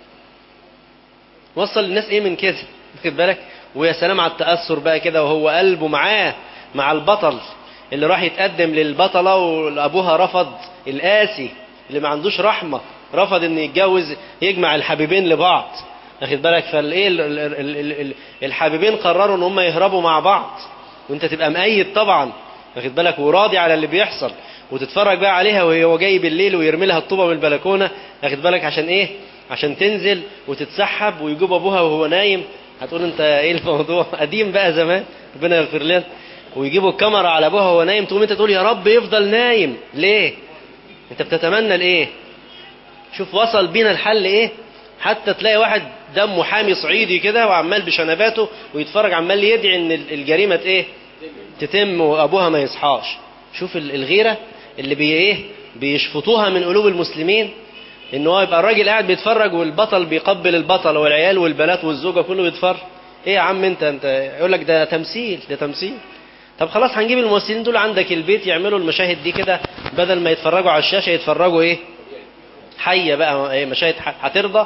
وصل للناس ايه من كده؟ واخد بالك؟ ويا سلام على التأثر بقى كده، وهو قلبه معاه مع البطل اللي راح يتقدم للبطلة وابوها رفض، القاسي اللي ما عندوش رحمة، رفض ان يتجوز يجمع الحبيبين لبعض. واخد بالك؟ فالايه الحبيبين قرروا ان هم يهربوا مع بعض، وانت تبقى مؤيد طبعا، واخد بالك، وراضي على اللي بيحصل، وتتفرج بقى عليها وهو جاي بالليل ويرمي لها الطوبة من البلكونة، واخد بالك، عشان ايه؟ عشان تنزل وتتسحب ويجيب ابوها وهو نايم. هتقول انت ايه الموضوع؟ قديم بقى زمان، ربنا يغفر لنا. ويجيبوا الكاميرا على ابوها وهو نايم، تقوم انت تقول يا رب يفضل نايم. ليه؟ انت بتتمنى الايه؟ شوف وصل بينا الحل ايه. حتى تلاقي واحد دمه حامي صعيدي كده وعمال بشنباته ويتفرج، عمال يدعي ان الجريمة ايه؟ تتم وابوها ما يصحاش. شوف الغيرة اللي بي ايه بيشفطوها من قلوب المسلمين، ان هو يبقى الراجل قاعد بيتفرج والبطل بيقبل البطل والعيال والبنات والزوجة كله بيتفرج. ايه يا عم انت انت يقول لك ده تمثيل، ده تمثيل. طب خلاص هنجيب الممثلين دول عندك البيت يعملوا المشاهد دي كده، بدل ما يتفرجوا على الشاشة يتفرجوا ايه؟ حية بقى، ايه مشاهد هترضى؟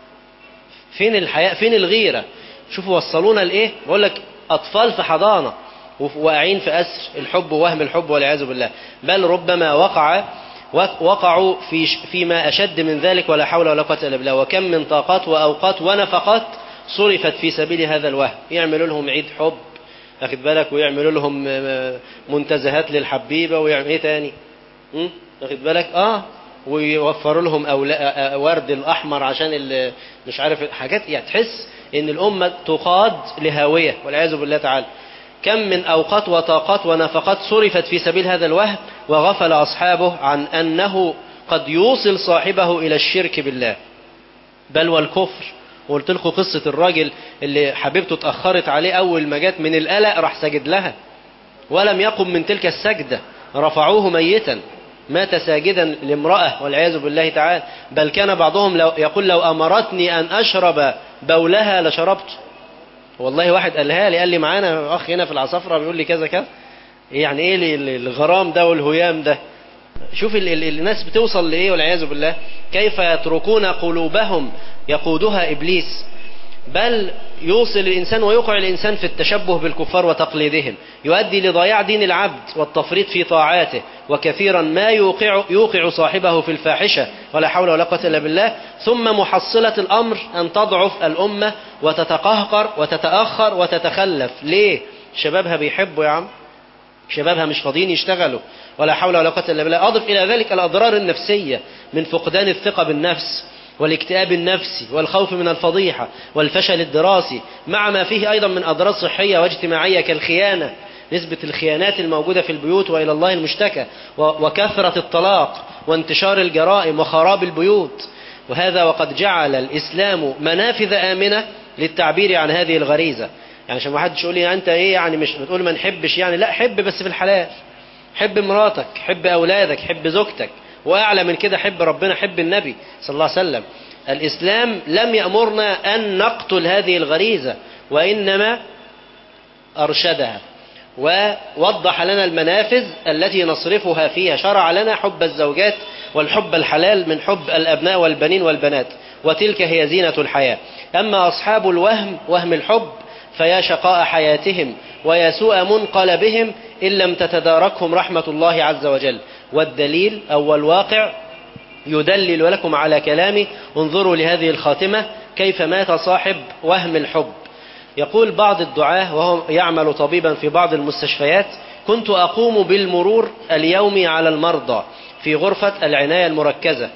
فين الحياء؟ فين الغيرة؟ شوفوا وصلونا لايه. بقول لك اطفال في حضانة واقعين في أسر الحب ووهم الحب والعياذ بالله، بل ربما وقع وقعوا في فيما أشد من ذلك، ولا حول ولا قوة إلا بالله. وكم من طاقات وأوقات ونفقات صرفت في سبيل هذا الوهم. يعملوا لهم عيد حب، أخذ بالك، ويعملوا لهم منتزهات للحبيبة، ويعمل إيه تاني؟ أخذ بالك؟ آه ويوفروا لهم ورد الأحمر عشان مش عارف حاجات، يعني تحس إن الأمة تقاد لهاوية والعياذ بالله تعالى. كم من أوقات وطاقات ونفقات صرفت في سبيل هذا الوهم، وغفل أصحابه عن أنه قد يوصل صاحبه إلى الشرك بالله بل والكفر. وقلت لكم قصة الراجل اللي حبيبته اتأخرت عليه، أول ما جت من القلق راح سجد لها ولم يقم من تلك السجدة، رفعوه ميتا، مات ساجدا لامرأة والعياذ بالله تعالى. بل كان بعضهم لو يقول لو أمرتني أن أشرب بولها لشربت. والله واحد قالها لي، قال لي معانا أخ هنا في العصافرة بيقول لي كذا كذا. يعني إيه الغرام ده والهيام ده؟ شوف ال ال الناس بتوصل لإيه والعياذ بالله. كيف يتركون قلوبهم يقودها إبليس. بل يوصل الإنسان ويوقع الإنسان في التشبه بالكفار وتقليدهم، يؤدي لضياع دين العبد والتفريط في طاعاته، وكثيرا ما يوقع, يوقع صاحبه في الفاحشة ولا حول ولا قوة إلا بالله. ثم محصلة الأمر أن تضعف الأمة وتتقهقر وتتأخر وتتخلف. ليه؟ شبابها بيحبوا يا عم، شبابها مش فاضيين يشتغلوا ولا حول ولا قوة إلا بالله. أضف إلى ذلك الأضرار النفسية من فقدان الثقة بالنفس والاكتئاب النفسي والخوف من الفضيحة والفشل الدراسي، مع ما فيه أيضا من أضرار صحية واجتماعية كالخيانة، نسبة الخيانات الموجودة في البيوت وإلى الله المشتكى، وكثرة الطلاق وانتشار الجرائم وخراب البيوت. وهذا وقد جعل الإسلام منافذ آمنة للتعبير عن هذه الغريزة. يعني عشان ما حدش يقول لي أنت إيه يعني مش بتقول ما نحبش، يعني لا، حب بس في الحلال. حب مراتك، حب أولادك، حب زوجتك، وأعلى من كده حب ربنا، حب النبي صلى الله عليه وسلم. الإسلام لم يأمرنا أن نقتل هذه الغريزة، وإنما أرشدها ووضح لنا المنافذ التي نصرفها فيها. شرع لنا حب الزوجات والحب الحلال من حب الأبناء والبنين والبنات، وتلك هي زينة الحياة. أما أصحاب الوهم، وهم الحب، فيا شقاء حياتهم ويا سوء منقلبهم إن لم تتداركهم رحمة الله عز وجل. والدليل أو الواقع يدلل لكم على كلامي. انظروا لهذه الخاتمة كيف مات صاحب وهم الحب. يقول بعض الدعاة وهو يعمل طبيبا في بعض المستشفيات: كنت أقوم بالمرور اليومي على المرضى في غرفة العناية المركزة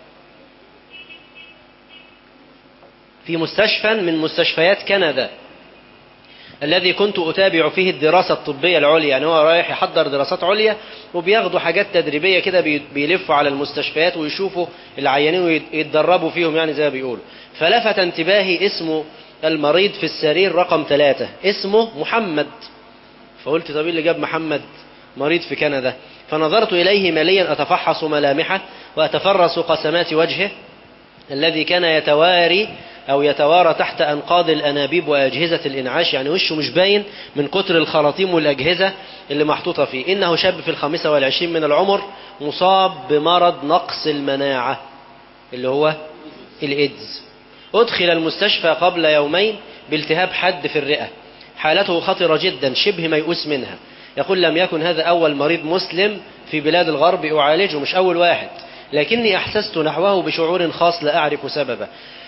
في مستشفى من مستشفيات كندا الذي كنت أتابع فيه الدراسة الطبية العليا. يعني هو رايح يحضر دراسات عليا، وبياخدوا حاجات تدريبية كده، بيلفوا على المستشفيات ويشوفوا العيانين ويتدربوا فيهم، يعني زي ما بيقولوا. فلفت انتباهي اسمه المريض في السرير رقم ثلاثة، اسمه محمد. فقلت طب اللي جاب محمد مريض في كندا؟ فنظرت إليه مليا أتفحص ملامحه وأتفرس قسمات وجهه الذي كان يتواري أو يتوارى تحت أنقاض الأنابيب وأجهزة الإنعاش، يعني وشه مش باين من كتر الخراطيم والأجهزة اللي محطوطة فيه. إنه شاب في الخامسة والعشرين من العمر مصاب بمرض نقص المناعة اللي هو الإيدز. أدخل المستشفى قبل يومين بالتهاب حاد في الرئة، حالته خطرة جدا شبه ميؤوس منها. يقول لم يكن هذا أول مريض مسلم في بلاد الغرب أعالجه، مش أول واحد، لكني أحسست نحوه بشعور خاص لا أعرف سببه.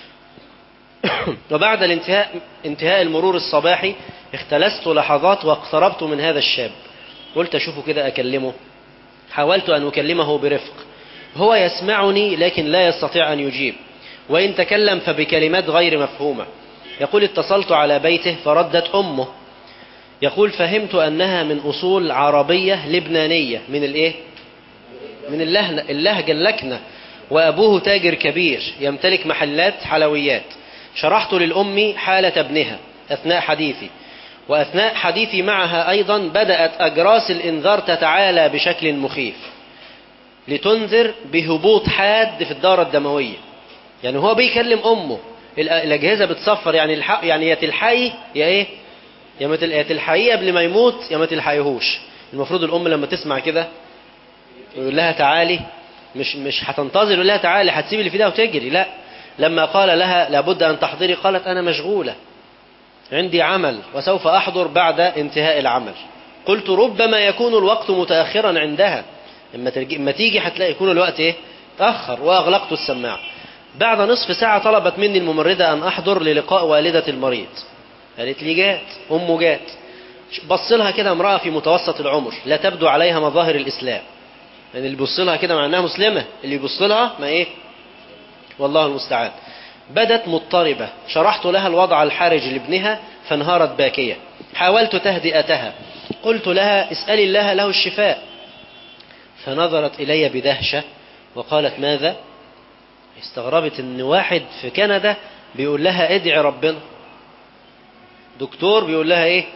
وبعد الانتهاء انتهاء المرور الصباحي اختلست لحظات واقتربت من هذا الشاب، قلت أشوفه كده أكلمه. حاولت أن أكلمه برفق، هو يسمعني لكن لا يستطيع أن يجيب، وإن تكلم فبكلمات غير مفهومة. يقول اتصلت على بيته فردت أمه. يقول فهمت أنها من أصول عربية لبنانية، من الإيه؟ من اللهجة اللكنة، وأبوه تاجر كبير يمتلك محلات حلويات. شرحت للأم حالة ابنها أثناء حديثي، وأثناء حديثي معها أيضا بدأت أجراس الإنذار تتعالى بشكل مخيف لتنذر بهبوط حاد في الدورة الدموية. يعني هو بيكلم أمه الأجهزة بتصفر، يعني الحق، يعني يا تلحقي يا إيه، يا تلحقيه قبل ما يموت يا ما تلحقيهوش. المفروض الأم لما تسمع كده يقول لها تعالي، مش مش هتنتظر يقول لها تعالي هتسيب اللي في ده وتجري، لا. لما قال لها لابد أن تحضري قالت أنا مشغولة عندي عمل وسوف أحضر بعد انتهاء العمل. قلت ربما يكون الوقت متأخرا عندها، لما تيجي هتلاقي يكون الوقت إيه تأخر. وأغلقت السماعة. بعد نصف ساعة طلبت مني الممرضة أن أحضر للقاء والدة المريض. قالت لي جات، أمه جات. بص لها كده امرأة في متوسط العمر لا تبدو عليها مظاهر الإسلام، يعني اللي يبص لها كده معناها مسلمة، اللي يبص لها ما إيه، والله المستعان. بدت مضطربة. شرحت لها الوضع الحرج لابنها فانهارت باكية. حاولت تهدئتها، قلت لها اسألي الله له الشفاء. فنظرت إلي بدهشة وقالت ماذا؟ استغربت ان واحد في كندا بيقول لها ادعي ربنا، دكتور بيقول لها ايه.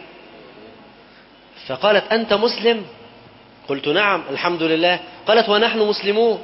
فقالت انت مسلم؟ قلت نعم الحمد لله. قالت ونحن مسلمون.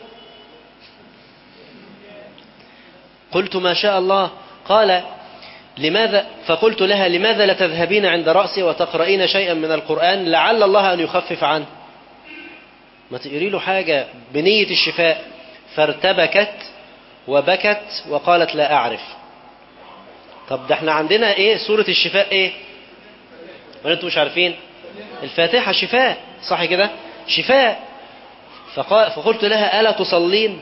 قلت ما شاء الله. قال لماذا؟ فقلت لها لماذا لا تذهبين عند رأسي وتقرأين شيئا من القرآن لعل الله أن يخفف عنه، ما تقري له حاجة بنية الشفاء. فارتبكت وبكت وقالت لا أعرف. طب ده احنا عندنا ايه سورة الشفاء ايه، ولا انتم مش عارفين؟ الفاتحة شفاء، صح كده؟ شفاء. فقال فقلت لها ألا تصلين؟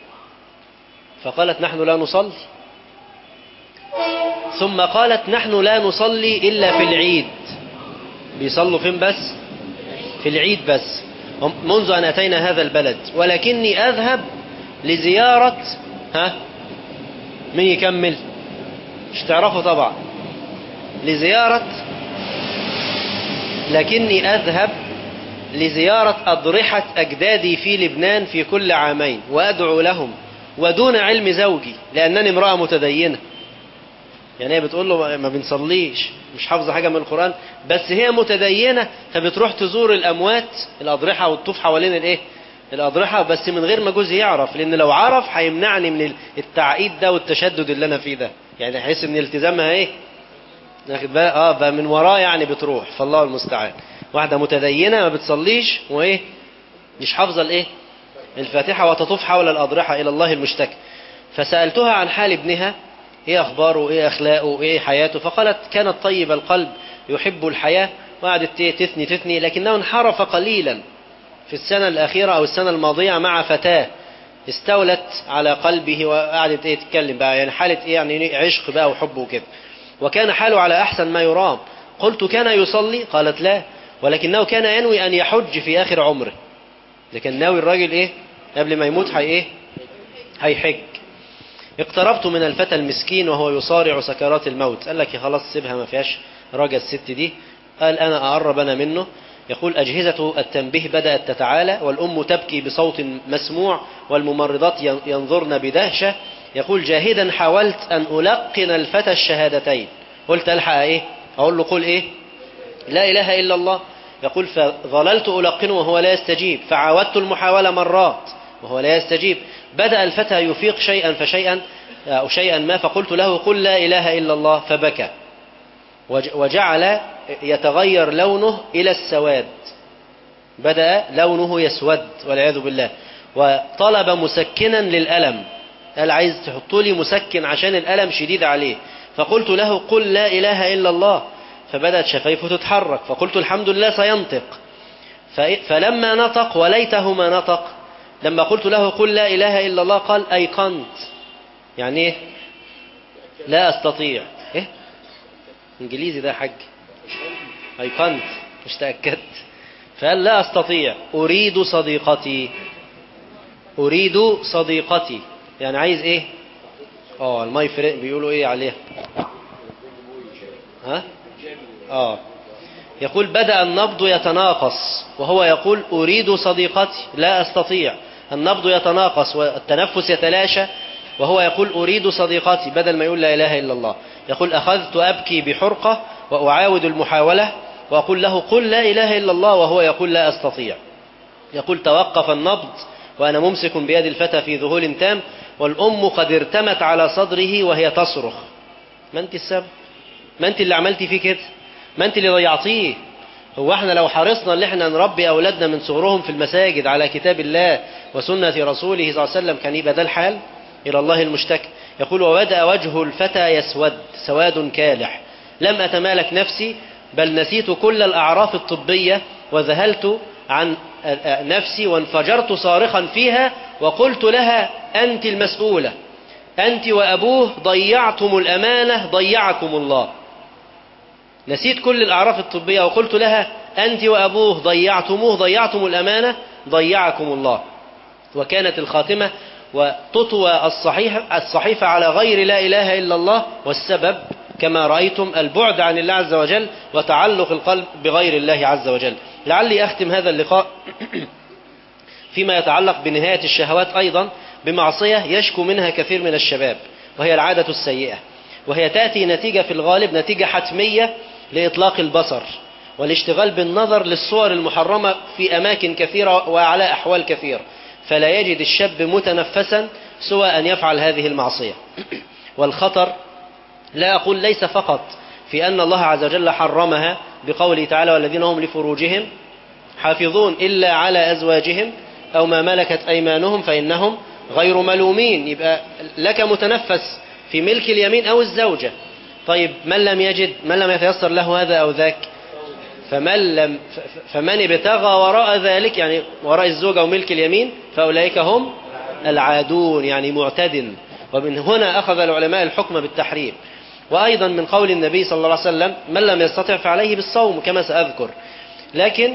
فقالت نحن لا نصلي. ثم قالت نحن لا نصلي إلا في العيد. بيصلوا فين بس؟ في العيد بس، منذ أن أتينا هذا البلد. ولكني أذهب لزيارة، ها من يكمل؟ مش تعرفوا طبعا. لزيارة، لكني أذهب لزيارة أضرحة أجدادي في لبنان في كل عامين وأدعو لهم ودون علم زوجي، لأنني امرأة متدينة. يعني هي بتقول له ما بنصليش، مش حافظة حاجة من القرآن، بس هي متدينة فبتروح تزور الأموات، الأضرحة، والطوف حوالين الإيه؟ الأضرحة، بس من غير ما جوزي يعرف، لأن لو عرف هيمنعني من التعقيد ده والتشدد اللي أنا فيه ده، يعني هيحس إن التزامها إيه؟ ناخد بقى اه بقى من وراه يعني بتروح. فالله المستعان. واحدة متدينة ما بتصليش وإيه؟ مش حافظة الإيه؟ الفاتحة، وتطوف حول الأضرحة إلى الله المشتكى. فسألتها عن حال ابنها، ايه اخباره، ايه اخلاقه، ايه حياته. فقالت كانت طيب القلب يحب الحياة، وقعدت تثني تثني، لكنه انحرف قليلا في السنة الأخيرة أو السنة الماضية مع فتاة استولت على قلبه، وقعدت ايه تتكلم بقى، يعني حالة ايه، يعني عشق بقى وحب وكده. وكان حاله على أحسن ما يرام. قلت كان يصلي؟ قالت لا، ولكنه كان ينوي أن يحج في آخر عمره. لكن ناوي الراجل ايه قبل ما يموت هي ايه هيحج. اقتربت من الفتى المسكين وهو يصارع سكرات الموت. قال لك يا خلاص سيبها ما فيهاش رجا الست دي. قال أنا أقرب أنا منه. يقول أجهزة التنبيه بدأت تتعالى، والأم تبكي بصوت مسموع، والممرضات ينظرن بدهشة. يقول جاهدا حاولت أن ألقن الفتى الشهادتين. قلت ألحق إيه أقول له قل إيه لا إله إلا الله. يقول فظللت ألقنه وهو لا يستجيب، فعاودت المحاولة مرات وهو لا يستجيب. بدأ الفتى يفيق شيئا فشيئا أو شيئا ما، فقلت له قل لا إله إلا الله، فبكى وجعل يتغير لونه إلى السواد، بدأ لونه يسود والعياذ بالله، وطلب مسكنا للألم، قال عايز تحطوا لي مسكن عشان الألم شديد عليه. فقلت له قل لا إله إلا الله، فبدأت شفايفه تتحرك، فقلت الحمد لله سينطق. فلما نطق وليته ما نطق، لما قلت له قل لا إله إلا الله قال أيقنت. يعني إيه؟ لا أستطيع. إيه؟ إنجليزي ده حج. أيقنت مش تأكدت. فقال لا أستطيع، أريد صديقتي، أريد صديقتي، يعني عايز إيه؟ آه الماي فرق بيقولوا إيه عليها؟ ها؟ آه يقول بدأ النبض يتناقص وهو يقول أريد صديقتي لا أستطيع، النبض يتناقص والتنفس يتلاشى وهو يقول أريد صديقتي بدل ما يقول لا إله إلا الله. يقول أخذت أبكي بحرقة وأعاود المحاولة وأقول له قل لا إله إلا الله وهو يقول لا أستطيع. يقول توقف النبض وأنا ممسك بيد الفتى في ذهول تام، والأم قد ارتمت على صدره وهي تصرخ. ما أنت السبب، ما أنت اللي عملتي فيه كده، ما أنت اللي ضيعتيه. هو احنا لو حرصنا ان احنا نربي أولادنا من صغرهم في المساجد على كتاب الله وسنة رسوله صلى الله عليه وسلم كان يبقى ده الحال. إلى الله المشتكى. يقول وبدأ وجه الفتى يسود سواد كالح، لم أتمالك نفسي بل نسيت كل الأعراف الطبية وذهلت عن نفسي وانفجرت صارخا فيها وقلت لها أنت المسؤولة، أنت وأبوه ضيعتم الأمانة ضيعكم الله. نسيت كل الأعراف الطبية وقلت لها أنت وأبوه ضيعتموه ضيعتم الأمانة ضيعكم الله. وكانت الخاتمة وتطوى الصحيحة, الصحيفة على غير لا إله إلا الله، والسبب كما رأيتم البعد عن الله عز وجل وتعلق القلب بغير الله عز وجل. لعلي أختم هذا اللقاء فيما يتعلق بنهاية الشهوات أيضا بمعصية يشكو منها كثير من الشباب، وهي العادة السيئة، وهي تأتي نتيجة في الغالب نتيجة حتمية لإطلاق البصر والاشتغال بالنظر للصور المحرمة في أماكن كثيرة وعلى أحوال كثيرة، فلا يجد الشاب متنفسا سوى أن يفعل هذه المعصية. والخطر لا أقول ليس فقط في أن الله عز وجل حرمها بقوله تعالى والذين هم لفروجهم حافظون إلا على أزواجهم أو ما ملكت أيمانهم فإنهم غير ملومين، يبقى لك متنفس في ملك اليمين أو الزوجة. طيب من لم يجد، من لم يتيسر له هذا أو ذاك، فمن, لم فمن ابتغى وراء ذلك يعني وراء الزوجة وملك اليمين فأولئك هم العادون يعني معتد. ومن هنا أخذ العلماء الحكم بالتحريم. وأيضا من قول النبي صلى الله عليه وسلم من لم يستطع فعليه بالصوم كما سأذكر. لكن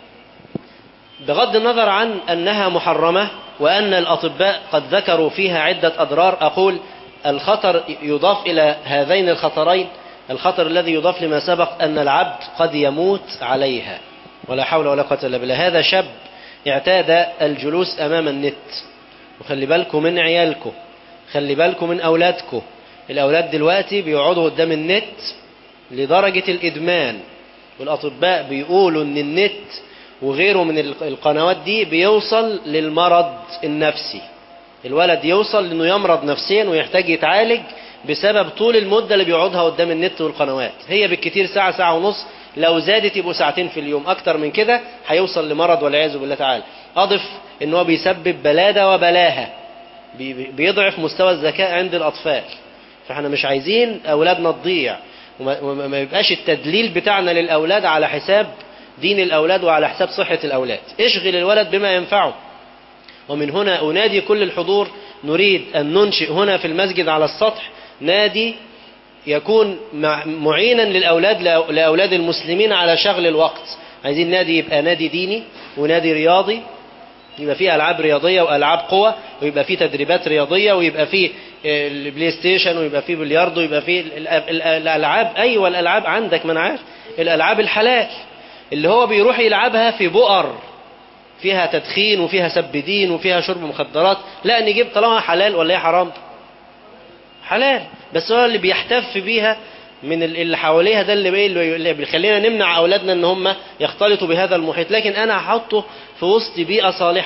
بغض النظر عن أنها محرمة وأن الأطباء قد ذكروا فيها عدة أضرار، أقول الخطر يضاف إلى هذين الخطرين. الخطر الذي يضاف لما سبق أن العبد قد يموت عليها ولا حول ولا قوة إلا بالله. هذا شاب اعتاد الجلوس أمام النت، وخلي بالكم من عيالكم، خلي بالكم من أولادكم. الأولاد دلوقتي بيقعدوا قدام النت لدرجة الإدمان، والأطباء بيقولوا أن النت وغيره من القنوات دي بيوصل للمرض النفسي. الولد يوصل لأنه يمرض نفسيا ويحتاج يتعالج بسبب طول المدة اللي بيقعدها قدام النت والقنوات. هي بالكتير ساعة ساعة ونص، لو زادت يبقوا ساعتين في اليوم، أكتر من كده هيوصل لمرض والعياذ بالله تعالى. أضف إن هو بيسبب بلادة وبلاهة، بيضعف مستوى الذكاء عند الأطفال. فاحنا مش عايزين أولادنا تضيع، وما يبقاش التدليل بتاعنا للأولاد على حساب دين الأولاد وعلى حساب صحة الأولاد. اشغل الولد بما ينفعه. ومن هنا أنادي كل الحضور، نريد أن ننشئ هنا في المسجد على السطح نادي يكون معينا للأولاد لأولاد المسلمين على شغل الوقت. عايزين نادي يبقى نادي ديني ونادي رياضي، يبقى فيه ألعاب رياضية وألعاب قوة، ويبقى فيه تدريبات رياضية، ويبقى فيه البلاي ستيشن، ويبقى فيه بلياردو، ويبقى فيه الألعاب. أيوة الألعاب عندك، من عارف الألعاب الحلال اللي هو بيروح يلعبها في بؤر فيها تدخين وفيها سب دين وفيها شرب مخدرات. لا نجيب طالما حلال ولا هي حرام؟ حلال، بس هو اللي بيحتف بيها من اللي حواليها ده اللي اللي بيخلينا نمنع أولادنا ان هم يختلطوا بهذا المحيط. لكن أنا هحطه في وسط بيئة صالحة،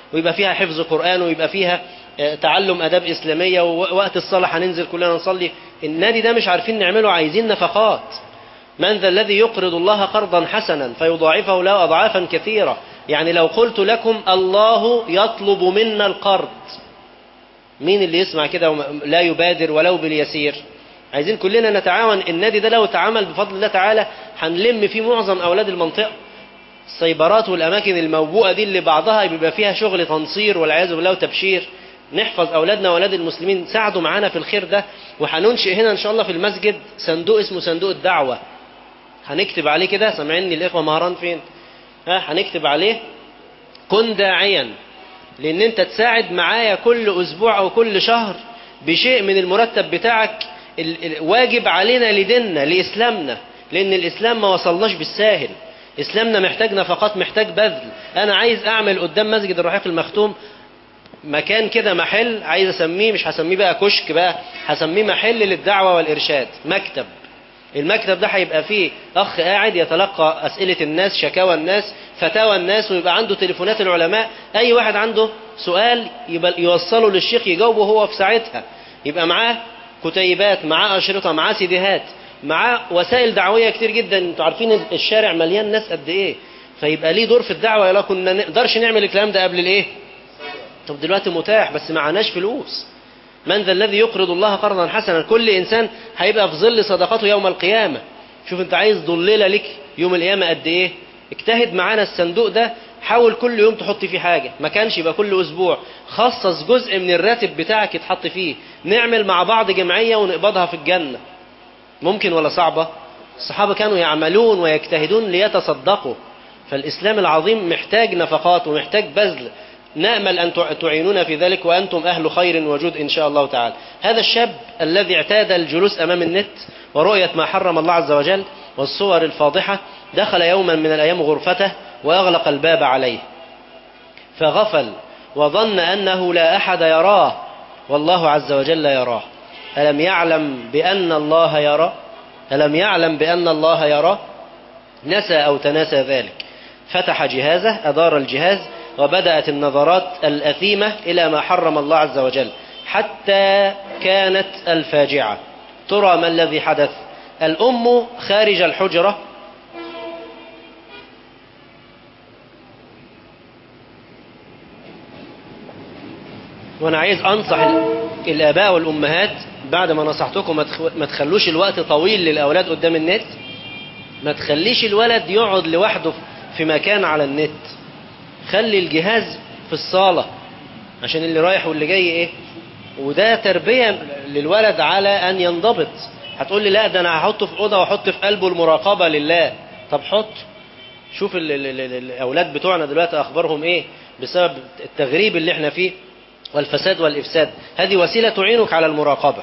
ويبقى فيها حفظ قرآن، ويبقى فيها تعلم أداب إسلامية، ووقت الصلاة هننزل كلنا نصلي. النادي ده مش عارفين نعمله، عايزين نفقات. من ذا الذي يقرض الله قرضا حسنا فيضاعفه له أضعافا كثيرة. يعني لو قلت لكم الله يطلب منا القرض، مين اللي يسمع كده لا يبادر ولو باليسير؟ عايزين كلنا نتعاون. النادي ده لو تعامل بفضل الله تعالى هنلم فيه معظم أولاد المنطقة. السيبرات والأماكن الموبوءة دي اللي بعضها بيبقى فيها شغل تنصير والعياذ بالله وتبشير، نحفظ أولادنا وأولاد المسلمين. ساعدوا معانا في الخير ده. وهننشئ هنا إن شاء الله في المسجد صندوق اسمه صندوق الدعوة، هنكتب عليه كده، سامعيني الإخوة مهران فين؟ ها، هنكتب عليه كن داعيا، لأن أنت تساعد معايا كل أسبوع أو كل شهر بشيء من المرتب بتاعك. واجب علينا لديننا لإسلامنا، لأن الإسلام ما وصلناش بالساهل. إسلامنا محتاج نفقات، محتاج بذل. أنا عايز أعمل قدام مسجد الرحيق المختوم مكان كده، محل، عايز أسميه، مش هسميه بقى كشك بقى، هسميه محل للدعوة والإرشاد، مكتب. المكتب ده هيبقى فيه أخ قاعد يتلقى أسئلة الناس، شكاوى الناس، فتاوى الناس، ويبقى عنده تليفونات العلماء. أي واحد عنده سؤال يوصله للشيخ يجاوبه هو في ساعتها. يبقى معاه كتيبات، معاه أشرطة، معاه سيديهات، معاه وسائل دعوية كتير جدا. انتوا عارفين الشارع مليان ناس قد ايه، فيبقى ليه دور في الدعوة. يلا كنا نقدرش نعمل الكلام ده قبل الايه؟ طب دلوقتي متاح، بس معناش فلوس. من ذا الذي يقرض الله قرضا حسنا. كل إنسان هيبقى في ظل صدقته يوم القيامة. شوف انت عايز ضليلة لك يوم القيامة قد ايه؟ اجتهد معانا الصندوق ده، حاول كل يوم تحط فيه حاجة، ما كانش يبقى كل أسبوع. خصص جزء من الراتب بتاعك يتحط فيه. نعمل مع بعض جمعية ونقبضها في الجنة. ممكن ولا صعبة؟ الصحابة كانوا يعملون ويجتهدون ليتصدقوا. فالإسلام العظيم محتاج نفقات ومحتاج بذل. نأمل أن تعينونا في ذلك، وأنتم أهل خير وجود إن شاء الله تعالى. هذا الشاب الذي اعتاد الجلوس أمام النت ورؤية ما حرم الله عز وجل والصور الفاضحة، دخل يوما من الأيام غرفته وأغلق الباب عليه، فغفل وظن أنه لا أحد يراه، والله عز وجل يراه. ألم يعلم بأن الله يرى؟ ألم يعلم بأن الله يرى؟ نسى أو تناسى ذلك. فتح جهازه، أدار الجهاز، وبدأت النظرات الأثيمة إلى ما حرم الله عز وجل، حتى كانت الفاجعة. ترى ما الذي حدث؟ الأم خارج الحجرة وأنا عايز أنصح الآباء والأمهات بعد ما نصحتكم ما تخلوش الوقت طويل للأولاد قدام النت. ما تخليش الولد يقعد لوحده في مكان على النت. خلي الجهاز في الصالة عشان اللي رايح واللي جاي ايه. وده تربية للولد على أن ينضبط. هتقول لي لا ده أنا هحطه في أوضة وحط في قلبه المراقبة لله. طب حط. شوف ال ال ال الأولاد بتوعنا دلوقتي أخبارهم ايه بسبب التغريب اللي احنا فيه والفساد والإفساد. هذه وسيلة تعينك على المراقبة.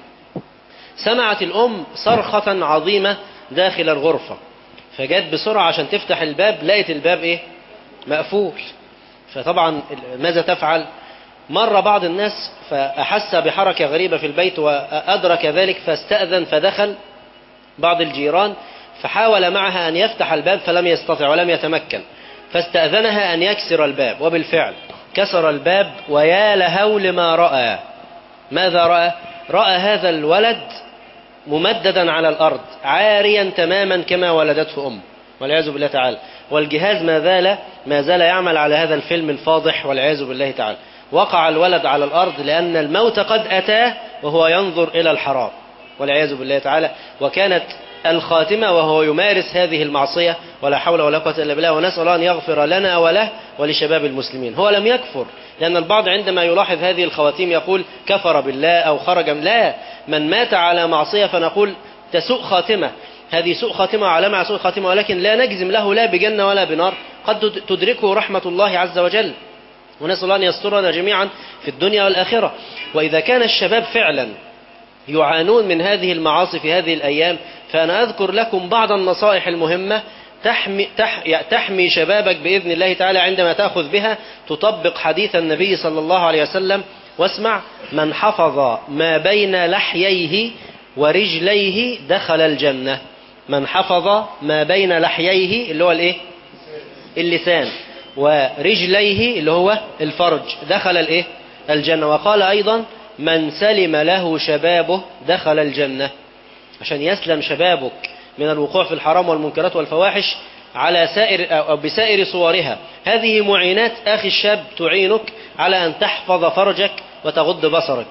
سمعت الأم صرخة عظيمة داخل الغرفة، فجت بسرعة عشان تفتح الباب، لقيت الباب ايه؟ مقفول. فطبعا ماذا تفعل؟ مر بعض الناس فأحس بحركة غريبة في البيت وأدرك ذلك، فاستأذن فدخل بعض الجيران، فحاول معها أن يفتح الباب فلم يستطع ولم يتمكن، فاستأذنها أن يكسر الباب، وبالفعل كسر الباب. ويا لهول ما رأى. ماذا رأى؟ رأى هذا الولد ممددا على الأرض عاريا تماما كما ولدته أم، والعياذ بالله تعالى. والجهاز ما زال ما زال يعمل على هذا الفيلم الفاضح والعياذ بالله تعالى. وقع الولد على الأرض لأن الموت قد أتاه وهو ينظر إلى الحرام والعياذ بالله تعالى. وكانت الخاتمة وهو يمارس هذه المعصية، ولا حول ولا قوة إلا بالله. ونسأل الله أن يغفر لنا وله ولشباب المسلمين. هو لم يكفر، لأن البعض عندما يلاحظ هذه الخواتيم يقول كفر بالله أو خرج. لا، من مات على معصية فنقول تسوء خاتمة، هذه سوء خاتمة على سوء خاتمة، ولكن لا نجزم له لا بجنة ولا بنار، قد تدركه رحمة الله عز وجل. ونسأل الله أن يسترنا جميعا في الدنيا والآخرة. وإذا كان الشباب فعلا يعانون من هذه المعاصي في هذه الأيام، فأنا أذكر لكم بعض النصائح المهمة تحمي, تح تحمي شبابك بإذن الله تعالى. عندما تأخذ بها تطبق حديث النبي صلى الله عليه وسلم. واسمع: من حفظ ما بين لحييه ورجليه دخل الجنة. من حفظ ما بين لحييه اللي هو الايه؟ اللسان. ورجليه اللي هو الفرج دخل الايه الجنة. وقال أيضا من سلم له شبابه دخل الجنة. عشان يسلم شبابك من الوقوع في الحرام والمنكرات والفواحش على سائر أو بسائر صورها. هذه معينات أخي الشاب تعينك على أن تحفظ فرجك وتغض بصرك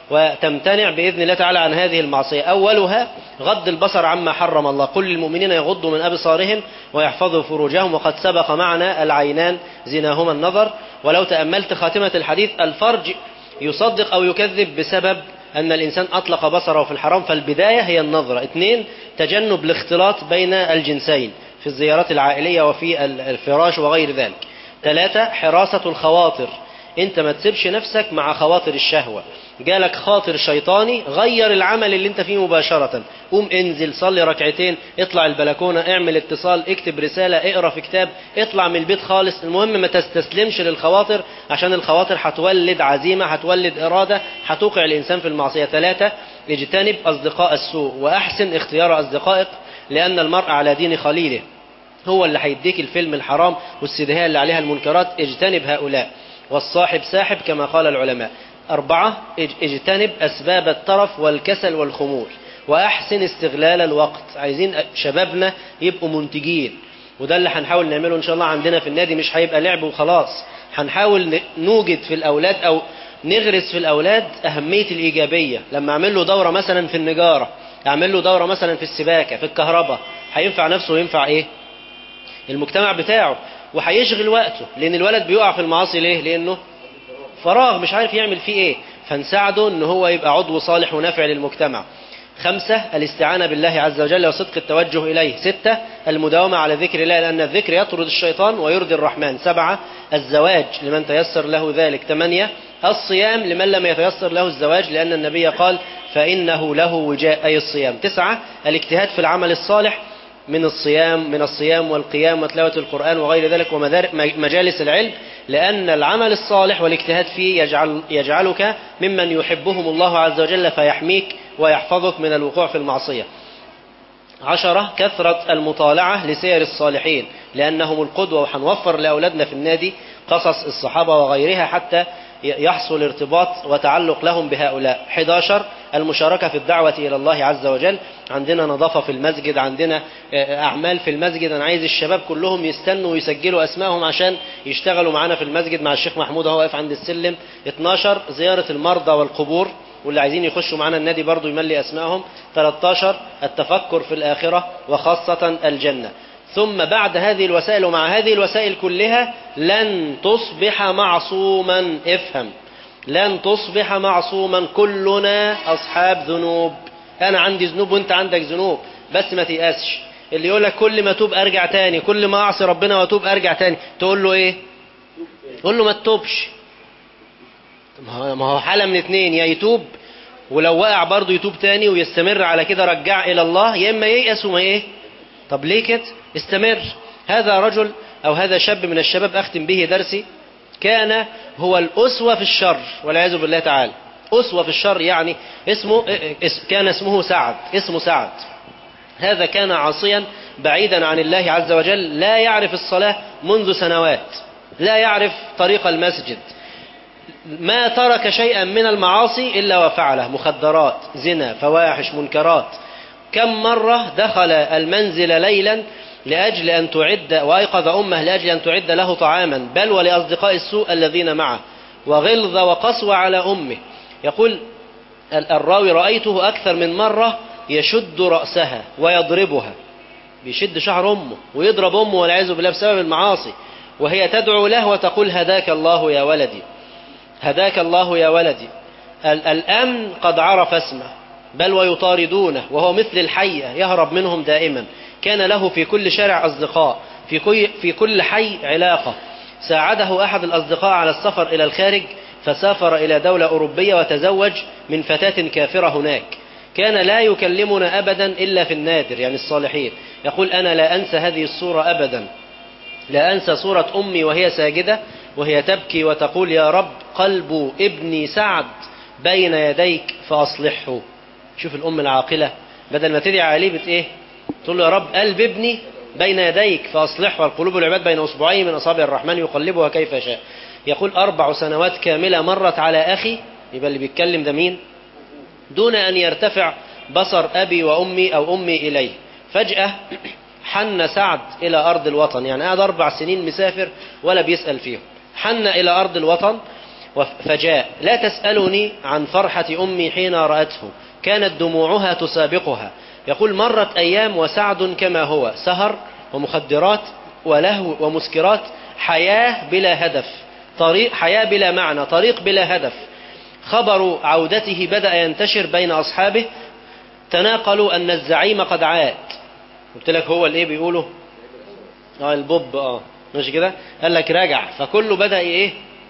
وتمتنع بإذن الله تعالى عن هذه المعصية. أولها غض البصر عما حرم الله. قل للمؤمنين يغضوا من أبصارهم ويحفظوا فروجهم وقد سبق معنا العينان زناهما النظر. ولو تأملت خاتمة الحديث الفرج يصدق أو يكذب بسبب أن الإنسان أطلق بصره في الحرام. فالبداية هي النظرة. اثنين تجنب الاختلاط بين الجنسين في الزيارات العائلية وفي الفراش وغير ذلك. ثلاثة حراسة الخواطر. انت ما تسيبش نفسك مع خواطر الشهوة. جالك خاطر شيطاني غير العمل اللي انت فيه مباشرة. قوم انزل صلي ركعتين، اطلع البلكونة، اعمل اتصال، اكتب رسالة، اقرأ في كتاب، اطلع من البيت خالص. المهم ما تستسلمش للخواطر عشان الخواطر هتولد عزيمة، هتولد إرادة، هتوقع الإنسان في المعصية. ثلاثة اجتنب أصدقاء السوء وأحسن اختيار أصدقائك لأن المرء على دين خليله. هو اللي هيديك الفيلم الحرام والسيديهات اللي عليها المنكرات. اجتنب هؤلاء. والصاحب ساحب كما قال العلماء. أربعة اجتنب أسباب الترف والكسل والخمول وأحسن استغلال الوقت. عايزين شبابنا يبقوا منتجين، وده اللي هنحاول نعمله إن شاء الله عندنا في النادي. مش هيبقى لعب وخلاص، هنحاول نوجد في الأولاد أو نغرس في الأولاد أهمية الإيجابية. لما أعمل له دورة مثلا في النجارة، أعمل له دورة مثلا في السباكة، في الكهرباء، هينفع نفسه وينفع إيه المجتمع بتاعه، وهيشغل وقته. لأن الولد بيقع في المعاصي ليه؟ لأنه فراغ مش عارف يعمل فيه إيه، فنساعده إن هو يبقى عضو صالح ونافع للمجتمع. خمسة الاستعانة بالله عز وجل وصدق التوجه إليه. ستة المداومة على ذكر الله لأن الذكر يطرد الشيطان ويرضي الرحمن. سبعة الزواج لمن تيسر له ذلك. ثمانية الصيام لمن لم يتيسر له الزواج لأن النبي قال فإنه له وجاء أي الصيام. تسعة الاجتهاد في العمل الصالح من الصيام من الصيام والقيام وتلاوة القرآن وغير ذلك ومجالس العلم، لأن العمل الصالح والاجتهاد فيه يجعل يجعلك ممن يحبهم الله عز وجل فيحميك ويحفظك من الوقوع في المعصية. عشرة كثرة المطالعة لسير الصالحين لأنهم القدوة، وحنوفر لأولادنا في النادي قصص الصحابة وغيرها حتى يحصل ارتباط وتعلق لهم بهؤلاء. أحد عشر المشاركة في الدعوة إلى الله عز وجل. عندنا نظافة في المسجد، عندنا أعمال في المسجد. أنا عايز الشباب كلهم يستنوا ويسجلوا أسمائهم عشان يشتغلوا معنا في المسجد مع الشيخ محمود وهو واقف عند السلم. اثناشر زيارة المرضى والقبور، واللي عايزين يخشوا معنا النادي برضو يملي أسمائهم. ثلاثة عشر التفكر في الآخرة وخاصة الجنة. ثم بعد هذه الوسائل ومع هذه الوسائل كلها لن تصبح معصوما. افهم، لن تصبح معصوما. كلنا أصحاب ذنوب. أنا عندي ذنوب وأنت عندك ذنوب، بس ما تيأسش. اللي يقول لك كل ما توب أرجع تاني، كل ما أعصي ربنا وأتوب أرجع تاني، تقول له إيه؟ تقول له ما تتوبش. ما هو حالة من اتنين، يا يتوب ولو وقع برضه يتوب تاني ويستمر على كده رجع إلى الله، يا إما ييأس وما إيه. طب ليه كده؟ استمر. هذا رجل أو هذا شاب من الشباب أختم به درسي كان هو الأسوة في الشر والعياذ بالله تعالى. أسوة في الشر يعني اسمه كان اسمه سعد، اسمه سعد. هذا كان عاصيا بعيدا عن الله عز وجل، لا يعرف الصلاة منذ سنوات، لا يعرف طريق المسجد، ما ترك شيئا من المعاصي إلا وفعله، مخدرات، زنا، فواحش، منكرات. كم مرة دخل المنزل ليلا لأجل أن تعد وأيقظ أمه لأجل أن تعد له طعاما، بل ولأصدقاء السوء الذين معه، وغلظ وقسوة على أمه. يقول الراوي رأيته أكثر من مرة يشد رأسها ويضربها، بيشد شعر أمه ويضرب أمه والعياذ بالله بسبب المعاصي، وهي تدعو له وتقول هداك الله يا ولدي، هداك الله يا ولدي. الأمن قد عرف اسمه، بل ويطاردونه وهو مثل الحية يهرب منهم دائما. كان له في كل شارع أصدقاء، في كل, في كل حي علاقة. ساعده أحد الأصدقاء على السفر إلى الخارج، فسافر إلى دولة أوروبية وتزوج من فتاة كافرة هناك. كان لا يكلمنا أبدا إلا في النادر، يعني الصالحين. يقول أنا لا أنسى هذه الصورة أبدا، لا أنسى صورة أمي وهي ساجدة وهي تبكي وتقول يا رب قلب ابني سعد بين يديك فأصلحه. شوف الأم العاقلة بدل ما تدعي عليه بت إيه؟ تقول له يا رب قلب ابني بين يديك فأصلح، والقلوب العباد بين أصبعين من أصابع الرحمن يقلبها كيف يشاء. يقول أربع سنوات كاملة مرت على أخي، يبقى اللي بيتكلم ده مين؟ دون أن يرتفع بصر أبي وأمي أو أمي إليه. فجأة حن سعد إلى أرض الوطن، يعني قاعد أربع سنين مسافر ولا بيسأل فيهم، حن إلى أرض الوطن فجاء. لا تسألني عن فرحة أمي حين رأته، كانت دموعها تسابقها. يقول مرت أيام وسعد كما هو، سهر ومخدرات ولهو ومسكرات، حياة بلا هدف، طريق حياة بلا معنى، طريق بلا هدف. خبر عودته بدأ ينتشر بين أصحابه، تناقلوا أن الزعيم قد عاد. قلت لك هو الايه بيقوله اه البوب اه مش كده، قال لك راجع، فكله بدأ ايه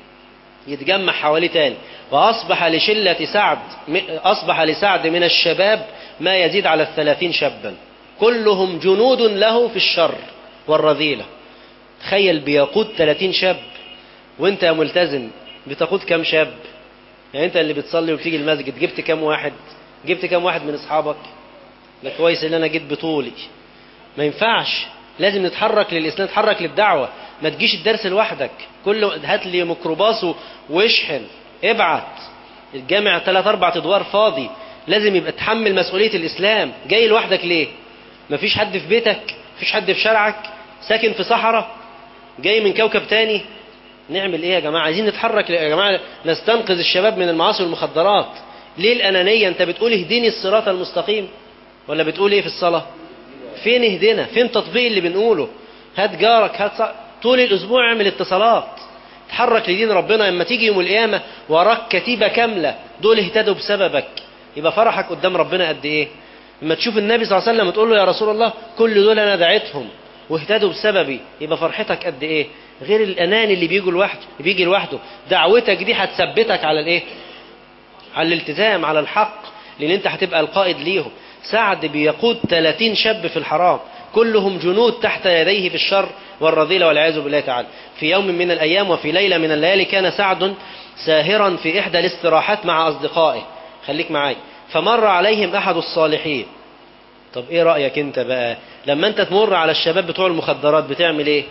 يتجمع حواليه تاني. وأصبح لشلة سعد أصبح لسعد من الشباب ما يزيد على الثلاثين شابا، كلهم جنود له في الشر والرذيلة. تخيل بيقود ثلاثين شاب، وانت يا ملتزم بتقود كم شاب؟ يعني انت اللي بتصلي وبتيجي المسجد جبت كم واحد؟ جبت كم واحد من اصحابك؟ لا كويس اللي انا جيت بطولي. ما ينفعش، لازم نتحرك للإسلام، نتحرك للدعوة. ما تجيش الدرس لوحدك، كله هات لي ميكروباص واشحن ابعت. الجامع ثلاث اربع ادوار فاضي، لازم يبقى تحمل مسؤولية الإسلام. جاي لوحدك ليه؟ ما فيش حد في بيتك، فيش حد في شارعك، ساكن في صحراء، جاي من كوكب تاني. نعمل ايه يا جماعة؟ عايزين نتحرك يا جماعة، نستنقذ الشباب من المعاصي والمخدرات. ليه الأنانية؟ انت بتقول اهديني الصراط المستقيم، ولا بتقول ايه في الصلاة؟ فين اهدنا؟ فين تطبيق اللي بنقوله؟ هات جارك، هات صح... طول الاسبوع اعمل اتصالات، تحرك لدين ربنا. اما تيجي يوم القيامة وراك كتيبة كاملة دول اهتدوا بسببك، يبقى فرحك قدام ربنا قد ايه؟ اما تشوف النبي صلى الله عليه وسلم وتقول له يا رسول الله كل دول انا دعيتهم واهتدوا بسببي، يبقى فرحتك قد ايه؟ غير الانان اللي بيجي لوحده، بيجي لوحده. دعوتك دي هتثبتك على الايه؟ على الالتزام، على الحق، لان انت هتبقى القائد ليهم. سعد بيقود ثلاثين شاب في الحرام، كلهم جنود تحت يديه في الشر والرذيلة والعياذ بالله تعالى. في يوم من الأيام وفي ليلة من الليالي كان سعد ساهرا في إحدى الاستراحات مع أصدقائه. خليك معاي. فمر عليهم أحد الصالحين. طب إيه رأيك أنت بقى لما أنت تمر على الشباب بتوع المخدرات بتعمل إيه؟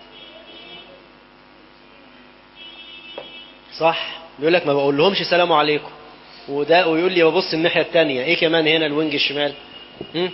صح؟ بيقول لك ما بقول لهمش سلام عليكم، وده ويقول لي ببص الناحية التانية. ايه كمان هنا الوينج الشمال؟ هم؟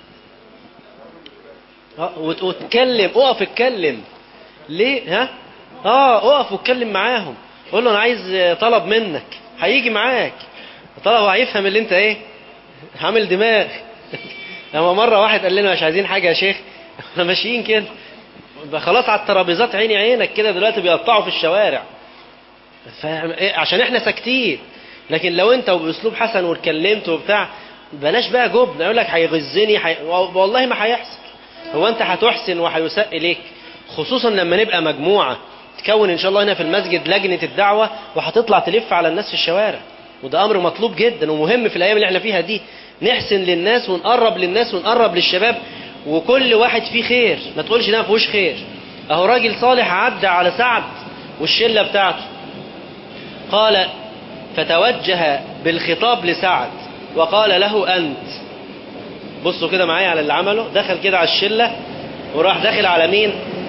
اه وتتكلم، اقف اتكلم. ليه؟ ها؟ اه اقف واتكلم معاهم، قول له انا عايز طلب منك، هيجي معاك طلب، هيفهم اللي انت ايه عامل دماغ. لما مرة واحد قال لنا مش عايزين حاجة يا شيخ، احنا ماشيين كده خلاص على الترابيزات، عيني عينك كده دلوقتي بيقطعوا في الشوارع عشان احنا ساكتين. لكن لو انت وباسلوب حسن واتكلمت وبتاع، بلاش بقى جبن. اقول لك هيغزني حي... والله ما هيحصل. هو انت هتحسن وهيساء اليك، خصوصا لما نبقى مجموعة تكون ان شاء الله هنا في المسجد لجنة الدعوة، وهتطلع تلف على الناس في الشوارع. وده امر مطلوب جدا ومهم في الايام اللي احنا فيها دي. نحسن للناس ونقرب للناس ونقرب للشباب، وكل واحد فيه خير، ما تقولش ده ما فيهوش خير. اهو راجل صالح عدى على سعد والشلة بتاعته. قال فتوجه بالخطاب لسعد وقال له أنت. بصوا كده معايا على اللي عمله، دخل كده على الشلة وراح داخل على مين؟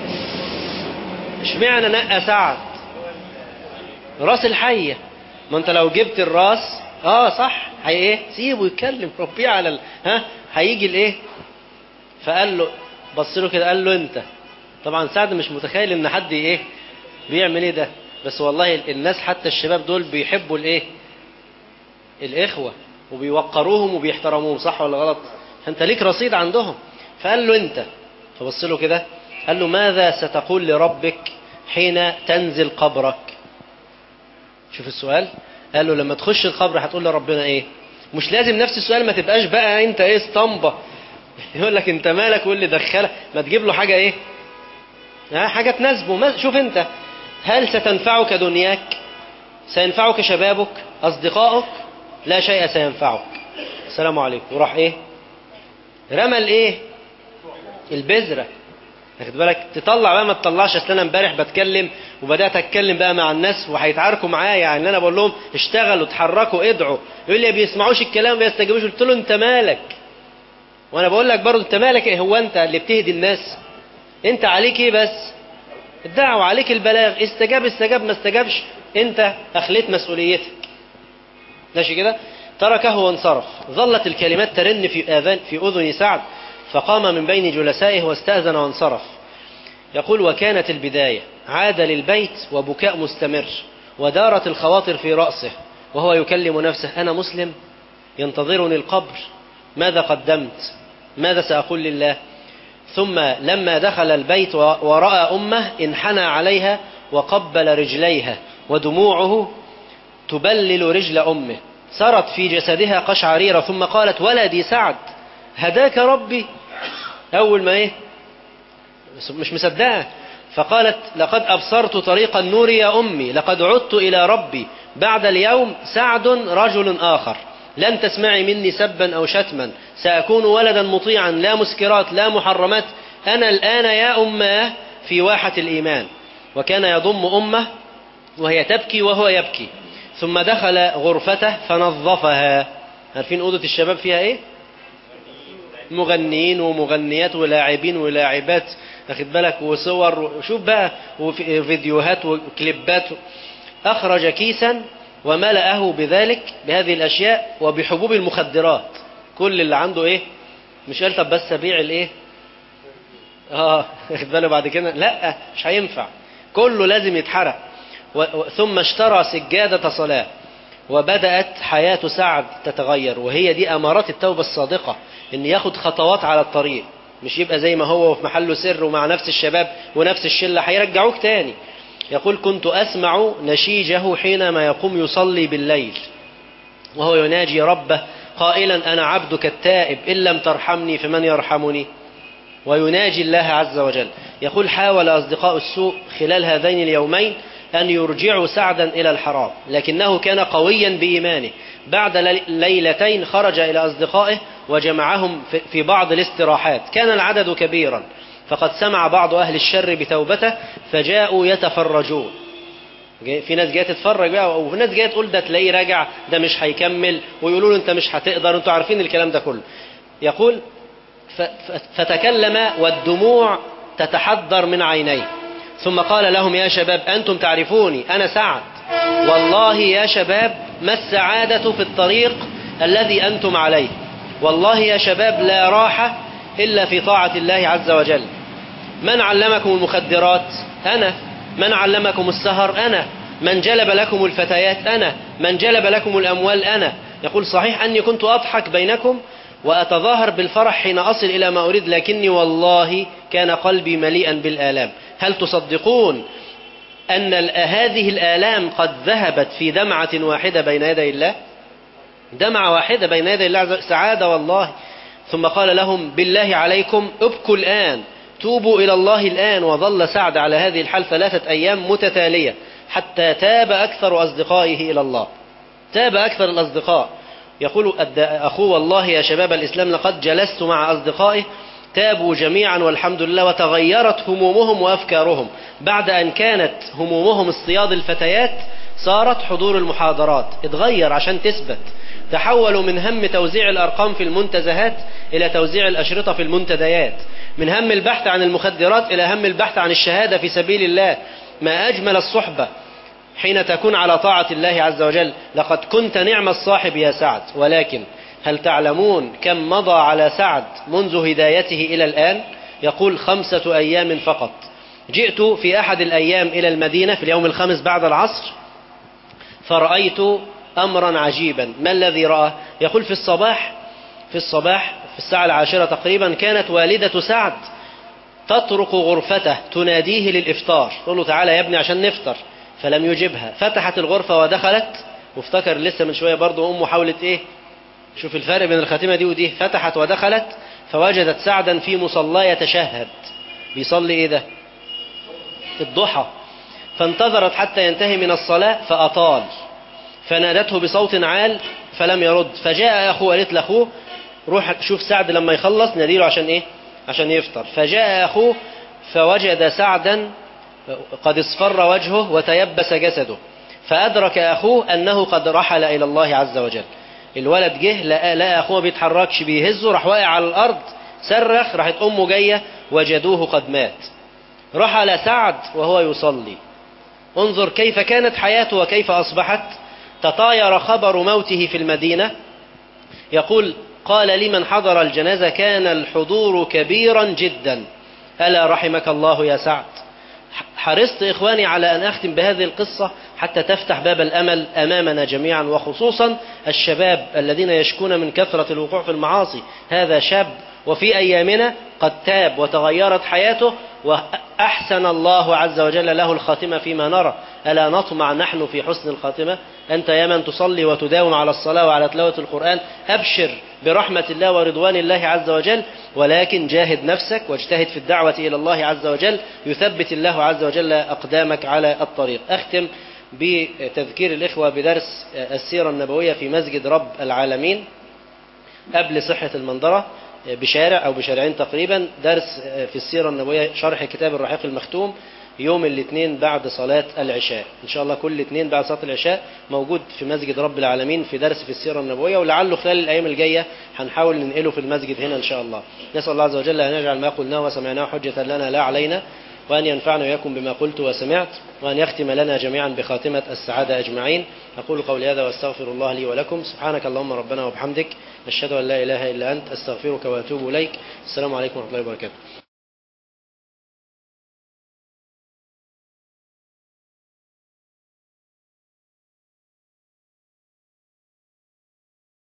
اشمعنى نقى سعد؟ راس الحية. ما انت لو جبت الراس اه صح هي ايه؟ سيبه يتكلم، ربيه على ال... ها هيجي الايه؟ فقال له، بص له كده قال له انت. طبعا سعد مش متخيل ان حد ايه بيعمل ايه ده، بس والله الناس حتى الشباب دول بيحبوا الايه؟ الاخوة، وبيوقروهم وبيحترموهم. صح ولا غلط؟ انت ليك رصيد عندهم. فقال له انت، فبص له كده قال له ماذا ستقول لربك حين تنزل قبرك؟ شوف السؤال، قال له لما تخش القبر هتقول لربنا ايه؟ مش لازم نفس السؤال، ما تبقاش بقى انت ايه اسطمبة يقول لك انت مالك واللي دخلك، ما تجيب له حاجة ايه؟ ها حاجة تناسبه. شوف انت، هل ستنفعك دنياك؟ سينفعك شبابك؟ أصدقائك؟ لا شيء سينفعك. السلام عليكم. وراح ايه؟ رمى الايه؟ البذرة. واخد بالك؟ تطلع بقى ما تطلعش. اصل انا امبارح بتكلم وبدات اتكلم بقى مع الناس وهيتعاركوا معايا، يعني انا بقول لهم اشتغلوا اتحركوا ادعوا، يقول لي ما بيسمعوش الكلام ما بيستجيبوش. قلت له انت مالك؟ وانا بقول لك برضه انت مالك ايه؟ هو انت اللي بتهدي الناس؟ انت عليك ايه بس؟ الدعوة، عليك البلاغ. استجاب استجاب، ما استجابش انت اخليت مسؤوليتك. ماشي كده؟ تركه وانصرف. ظلت الكلمات ترن في اذان في اذن سعد، فقام من بين جلسائه واستأذن وانصرف. يقول: وكانت البداية. عاد للبيت وبكاء مستمر، ودارت الخواطر في رأسه وهو يكلم نفسه: أنا مسلم؟ ينتظرني القبر؟ ماذا قدمت؟ ماذا سأقول لله؟ ثم لما دخل البيت ورأى أمه انحنى عليها وقبل رجليها، ودموعه تبلل رجل أمه، سرت في جسدها قشعريرة، ثم قالت: ولدي سعد هداك ربي. أول ما إيه؟ مش مصدقة. فقالت: لقد أبصرت طريق النور يا أمي، لقد عدت إلى ربي، بعد اليوم سعد رجل آخر، لن تسمعي مني سبا أو شتما، سأكون ولدا مطيعا، لا مسكرات لا محرمات، أنا الآن يا أماه في واحة الإيمان. وكان يضم أمه وهي تبكي وهو يبكي. ثم دخل غرفته فنظفها. عارفين أوضة الشباب فيها إيه؟ مغنيين ومغنيات ولاعبين ولاعبات، أخذ بالك، وصور، وشوف بقى، وفيديوهات وكليبات. أخرج كيسا وملأه بذلك، بهذه الأشياء، وبحبوب المخدرات. كل اللي عنده إيه؟ مش قال طب بس أبيع الإيه؟ آه أخذ باله بعد كده؟ لا، مش هينفع، كله لازم يتحرق. ثم اشترى سجادة صلاة، وبدأت حياة سعد تتغير. وهي دي أمارات التوبة الصادقة، إن ياخد خطوات على الطريق، مش يبقى زي ما هو في محله سر ومع نفس الشباب ونفس الشلة، هيرجعوك تاني. يقول: كنت أسمع نشيجه حينما يقوم يصلي بالليل وهو يناجي ربه قائلا: أنا عبدك التائب، إن لم ترحمني فمن يرحمني. ويناجي الله عز وجل. يقول: حاول أصدقاء السوء خلال هذين اليومين أن يرجعوا سعدا إلى الحرام، لكنه كان قويا بإيمانه. بعد ليلتين خرج إلى أصدقائه وجمعهم في بعض الاستراحات، كان العدد كبيرا، فقد سمع بعض أهل الشر بتوبته فجاءوا يتفرجون. في ناس جاية تتفرج بقى، وفي ناس جاية تقول ده تلاقيه راجع، ده مش هيكمل، ويقولوا له انت مش هتقدر، انتوا عارفين الكلام ده كله. يقول: فتكلم والدموع تتحضر من عينيه، ثم قال لهم: يا شباب، أنتم تعرفوني، أنا سعد، والله يا شباب ما السعادة في الطريق الذي أنتم عليه، والله يا شباب لا راحة إلا في طاعة الله عز وجل. من علمكم المخدرات؟ أنا. من علمكم السهر؟ أنا. من جلب لكم الفتيات؟ أنا. من جلب لكم الأموال؟ أنا. يقول: صحيح أني كنت أضحك بينكم وأتظاهر بالفرح حين أصل إلى ما أريد، لكني والله كان قلبي مليئا بالآلام. هل تصدقون أن هذه الآلام قد ذهبت في دمعة واحدة بين يدي الله؟ دمعة واحدة بين يدي الله، سعادة والله. ثم قال لهم: بالله عليكم ابكوا الآن، توبوا إلى الله الآن. وظل سعد على هذه الحال ثلاثة أيام متتالية حتى تاب أكثر أصدقائه إلى الله، تاب أكثر الأصدقاء. يقول أخوه: والله يا شباب الإسلام لقد جلست مع أصدقائه تابوا جميعا والحمد لله، وتغيرت همومهم وأفكارهم. بعد أن كانت همومهم اصطياد الفتيات صارت حضور المحاضرات. اتغير عشان تثبت. تحولوا من هم توزيع الأرقام في المنتزهات إلى توزيع الأشرطة في المنتديات، من هم البحث عن المخدرات إلى هم البحث عن الشهادة في سبيل الله. ما أجمل الصحبة حين تكون على طاعة الله عز وجل. لقد كنت نعم الصاحب يا سعد، ولكن هل تعلمون كم مضى على سعد منذ هدايته إلى الآن؟ يقول: خمسة أيام فقط. جئت في أحد الأيام إلى المدينة في اليوم الخامس بعد العصر، فرأيت أمرا عجيبا. ما الذي رأى؟ يقول: في الصباح في الصباح في الساعة العاشرة تقريبا كانت والدة سعد تطرق غرفته تناديه للإفطار، تقول له: تعالى يا ابني عشان نفطر. فلم يجبها، فتحت الغرفة ودخلت، وافتكر لسه من شوية برضو أمه حاولت إيه، شوف الفرق بين الخاتمة دي ودي. فتحت ودخلت فوجدت سعدا في مصلى يتشهد، بيصلي إيه ده؟ الضحى. فانتظرت حتى ينتهي من الصلاة فأطال، فنادته بصوت عال فلم يرد. فجاء أخوه، قالت لأخوه: روح شوف سعد لما يخلص ناديله عشان إيه؟ عشان يفطر. فجاء أخوه فوجد سعدا قد اصفر وجهه وتيبس جسده، فأدرك أخوه أنه قد رحل إلى الله عز وجل. الولد جه لقى, لقى أخوه بيتحركش بيهزه، راح واقع على الأرض صرخ، راحت أمه جاية وجدوه قد مات. رحل سعد وهو يصلي. انظر كيف كانت حياته وكيف أصبحت. تطاير خبر موته في المدينة. يقول قال لمن حضر الجنازة كان الحضور كبيرا جدا، ألا رحمك الله يا سعد. حرصت إخواني على أن أختم بهذه القصة حتى تفتح باب الأمل أمامنا جميعا، وخصوصا الشباب الذين يشكون من كثرة الوقوع في المعاصي. هذا شاب وفي أيامنا قد تاب وتغيرت حياته وأحسن الله عز وجل له الخاتمة فيما نرى. ألا نطمع نحن في حسن الخاتمة؟ أنت يا من تصلي وتداوم على الصلاة وعلى تلاوة القرآن، أبشر برحمة الله ورضوان الله عز وجل، ولكن جاهد نفسك واجتهد في الدعوة إلى الله عز وجل، يثبت الله عز وجل أقدامك على الطريق. أختم بتذكير الإخوة بدرس السيرة النبوية في مسجد رب العالمين قبل صحة المنظرة بشارع أو بشارعين تقريبا، درس في السيرة النبوية شرح كتاب الرحيق المختوم يوم الاثنين بعد صلاة العشاء. إن شاء الله كل اثنين بعد صلاة العشاء موجود في مسجد رب العالمين في درس في السيرة النبوية، ولعله خلال الأيام الجاية هنحاول ننقله في المسجد هنا إن شاء الله. نسأل الله عز وجل أن يجعل ما قلناه وسمعناه حجة لنا لا علينا، وأن ينفعنا وإياكم بما قلت وسمعت، وأن يختم لنا جميعا بخاتمة السعادة أجمعين. أقول قولي هذا وأستغفر الله لي ولكم. سبحانك اللهم ربنا وبحمدك، نشهد أن لا إله إلا أنت، أستغفرك وأتوب إليك. السلام عليكم ورحمة الله وبركاته.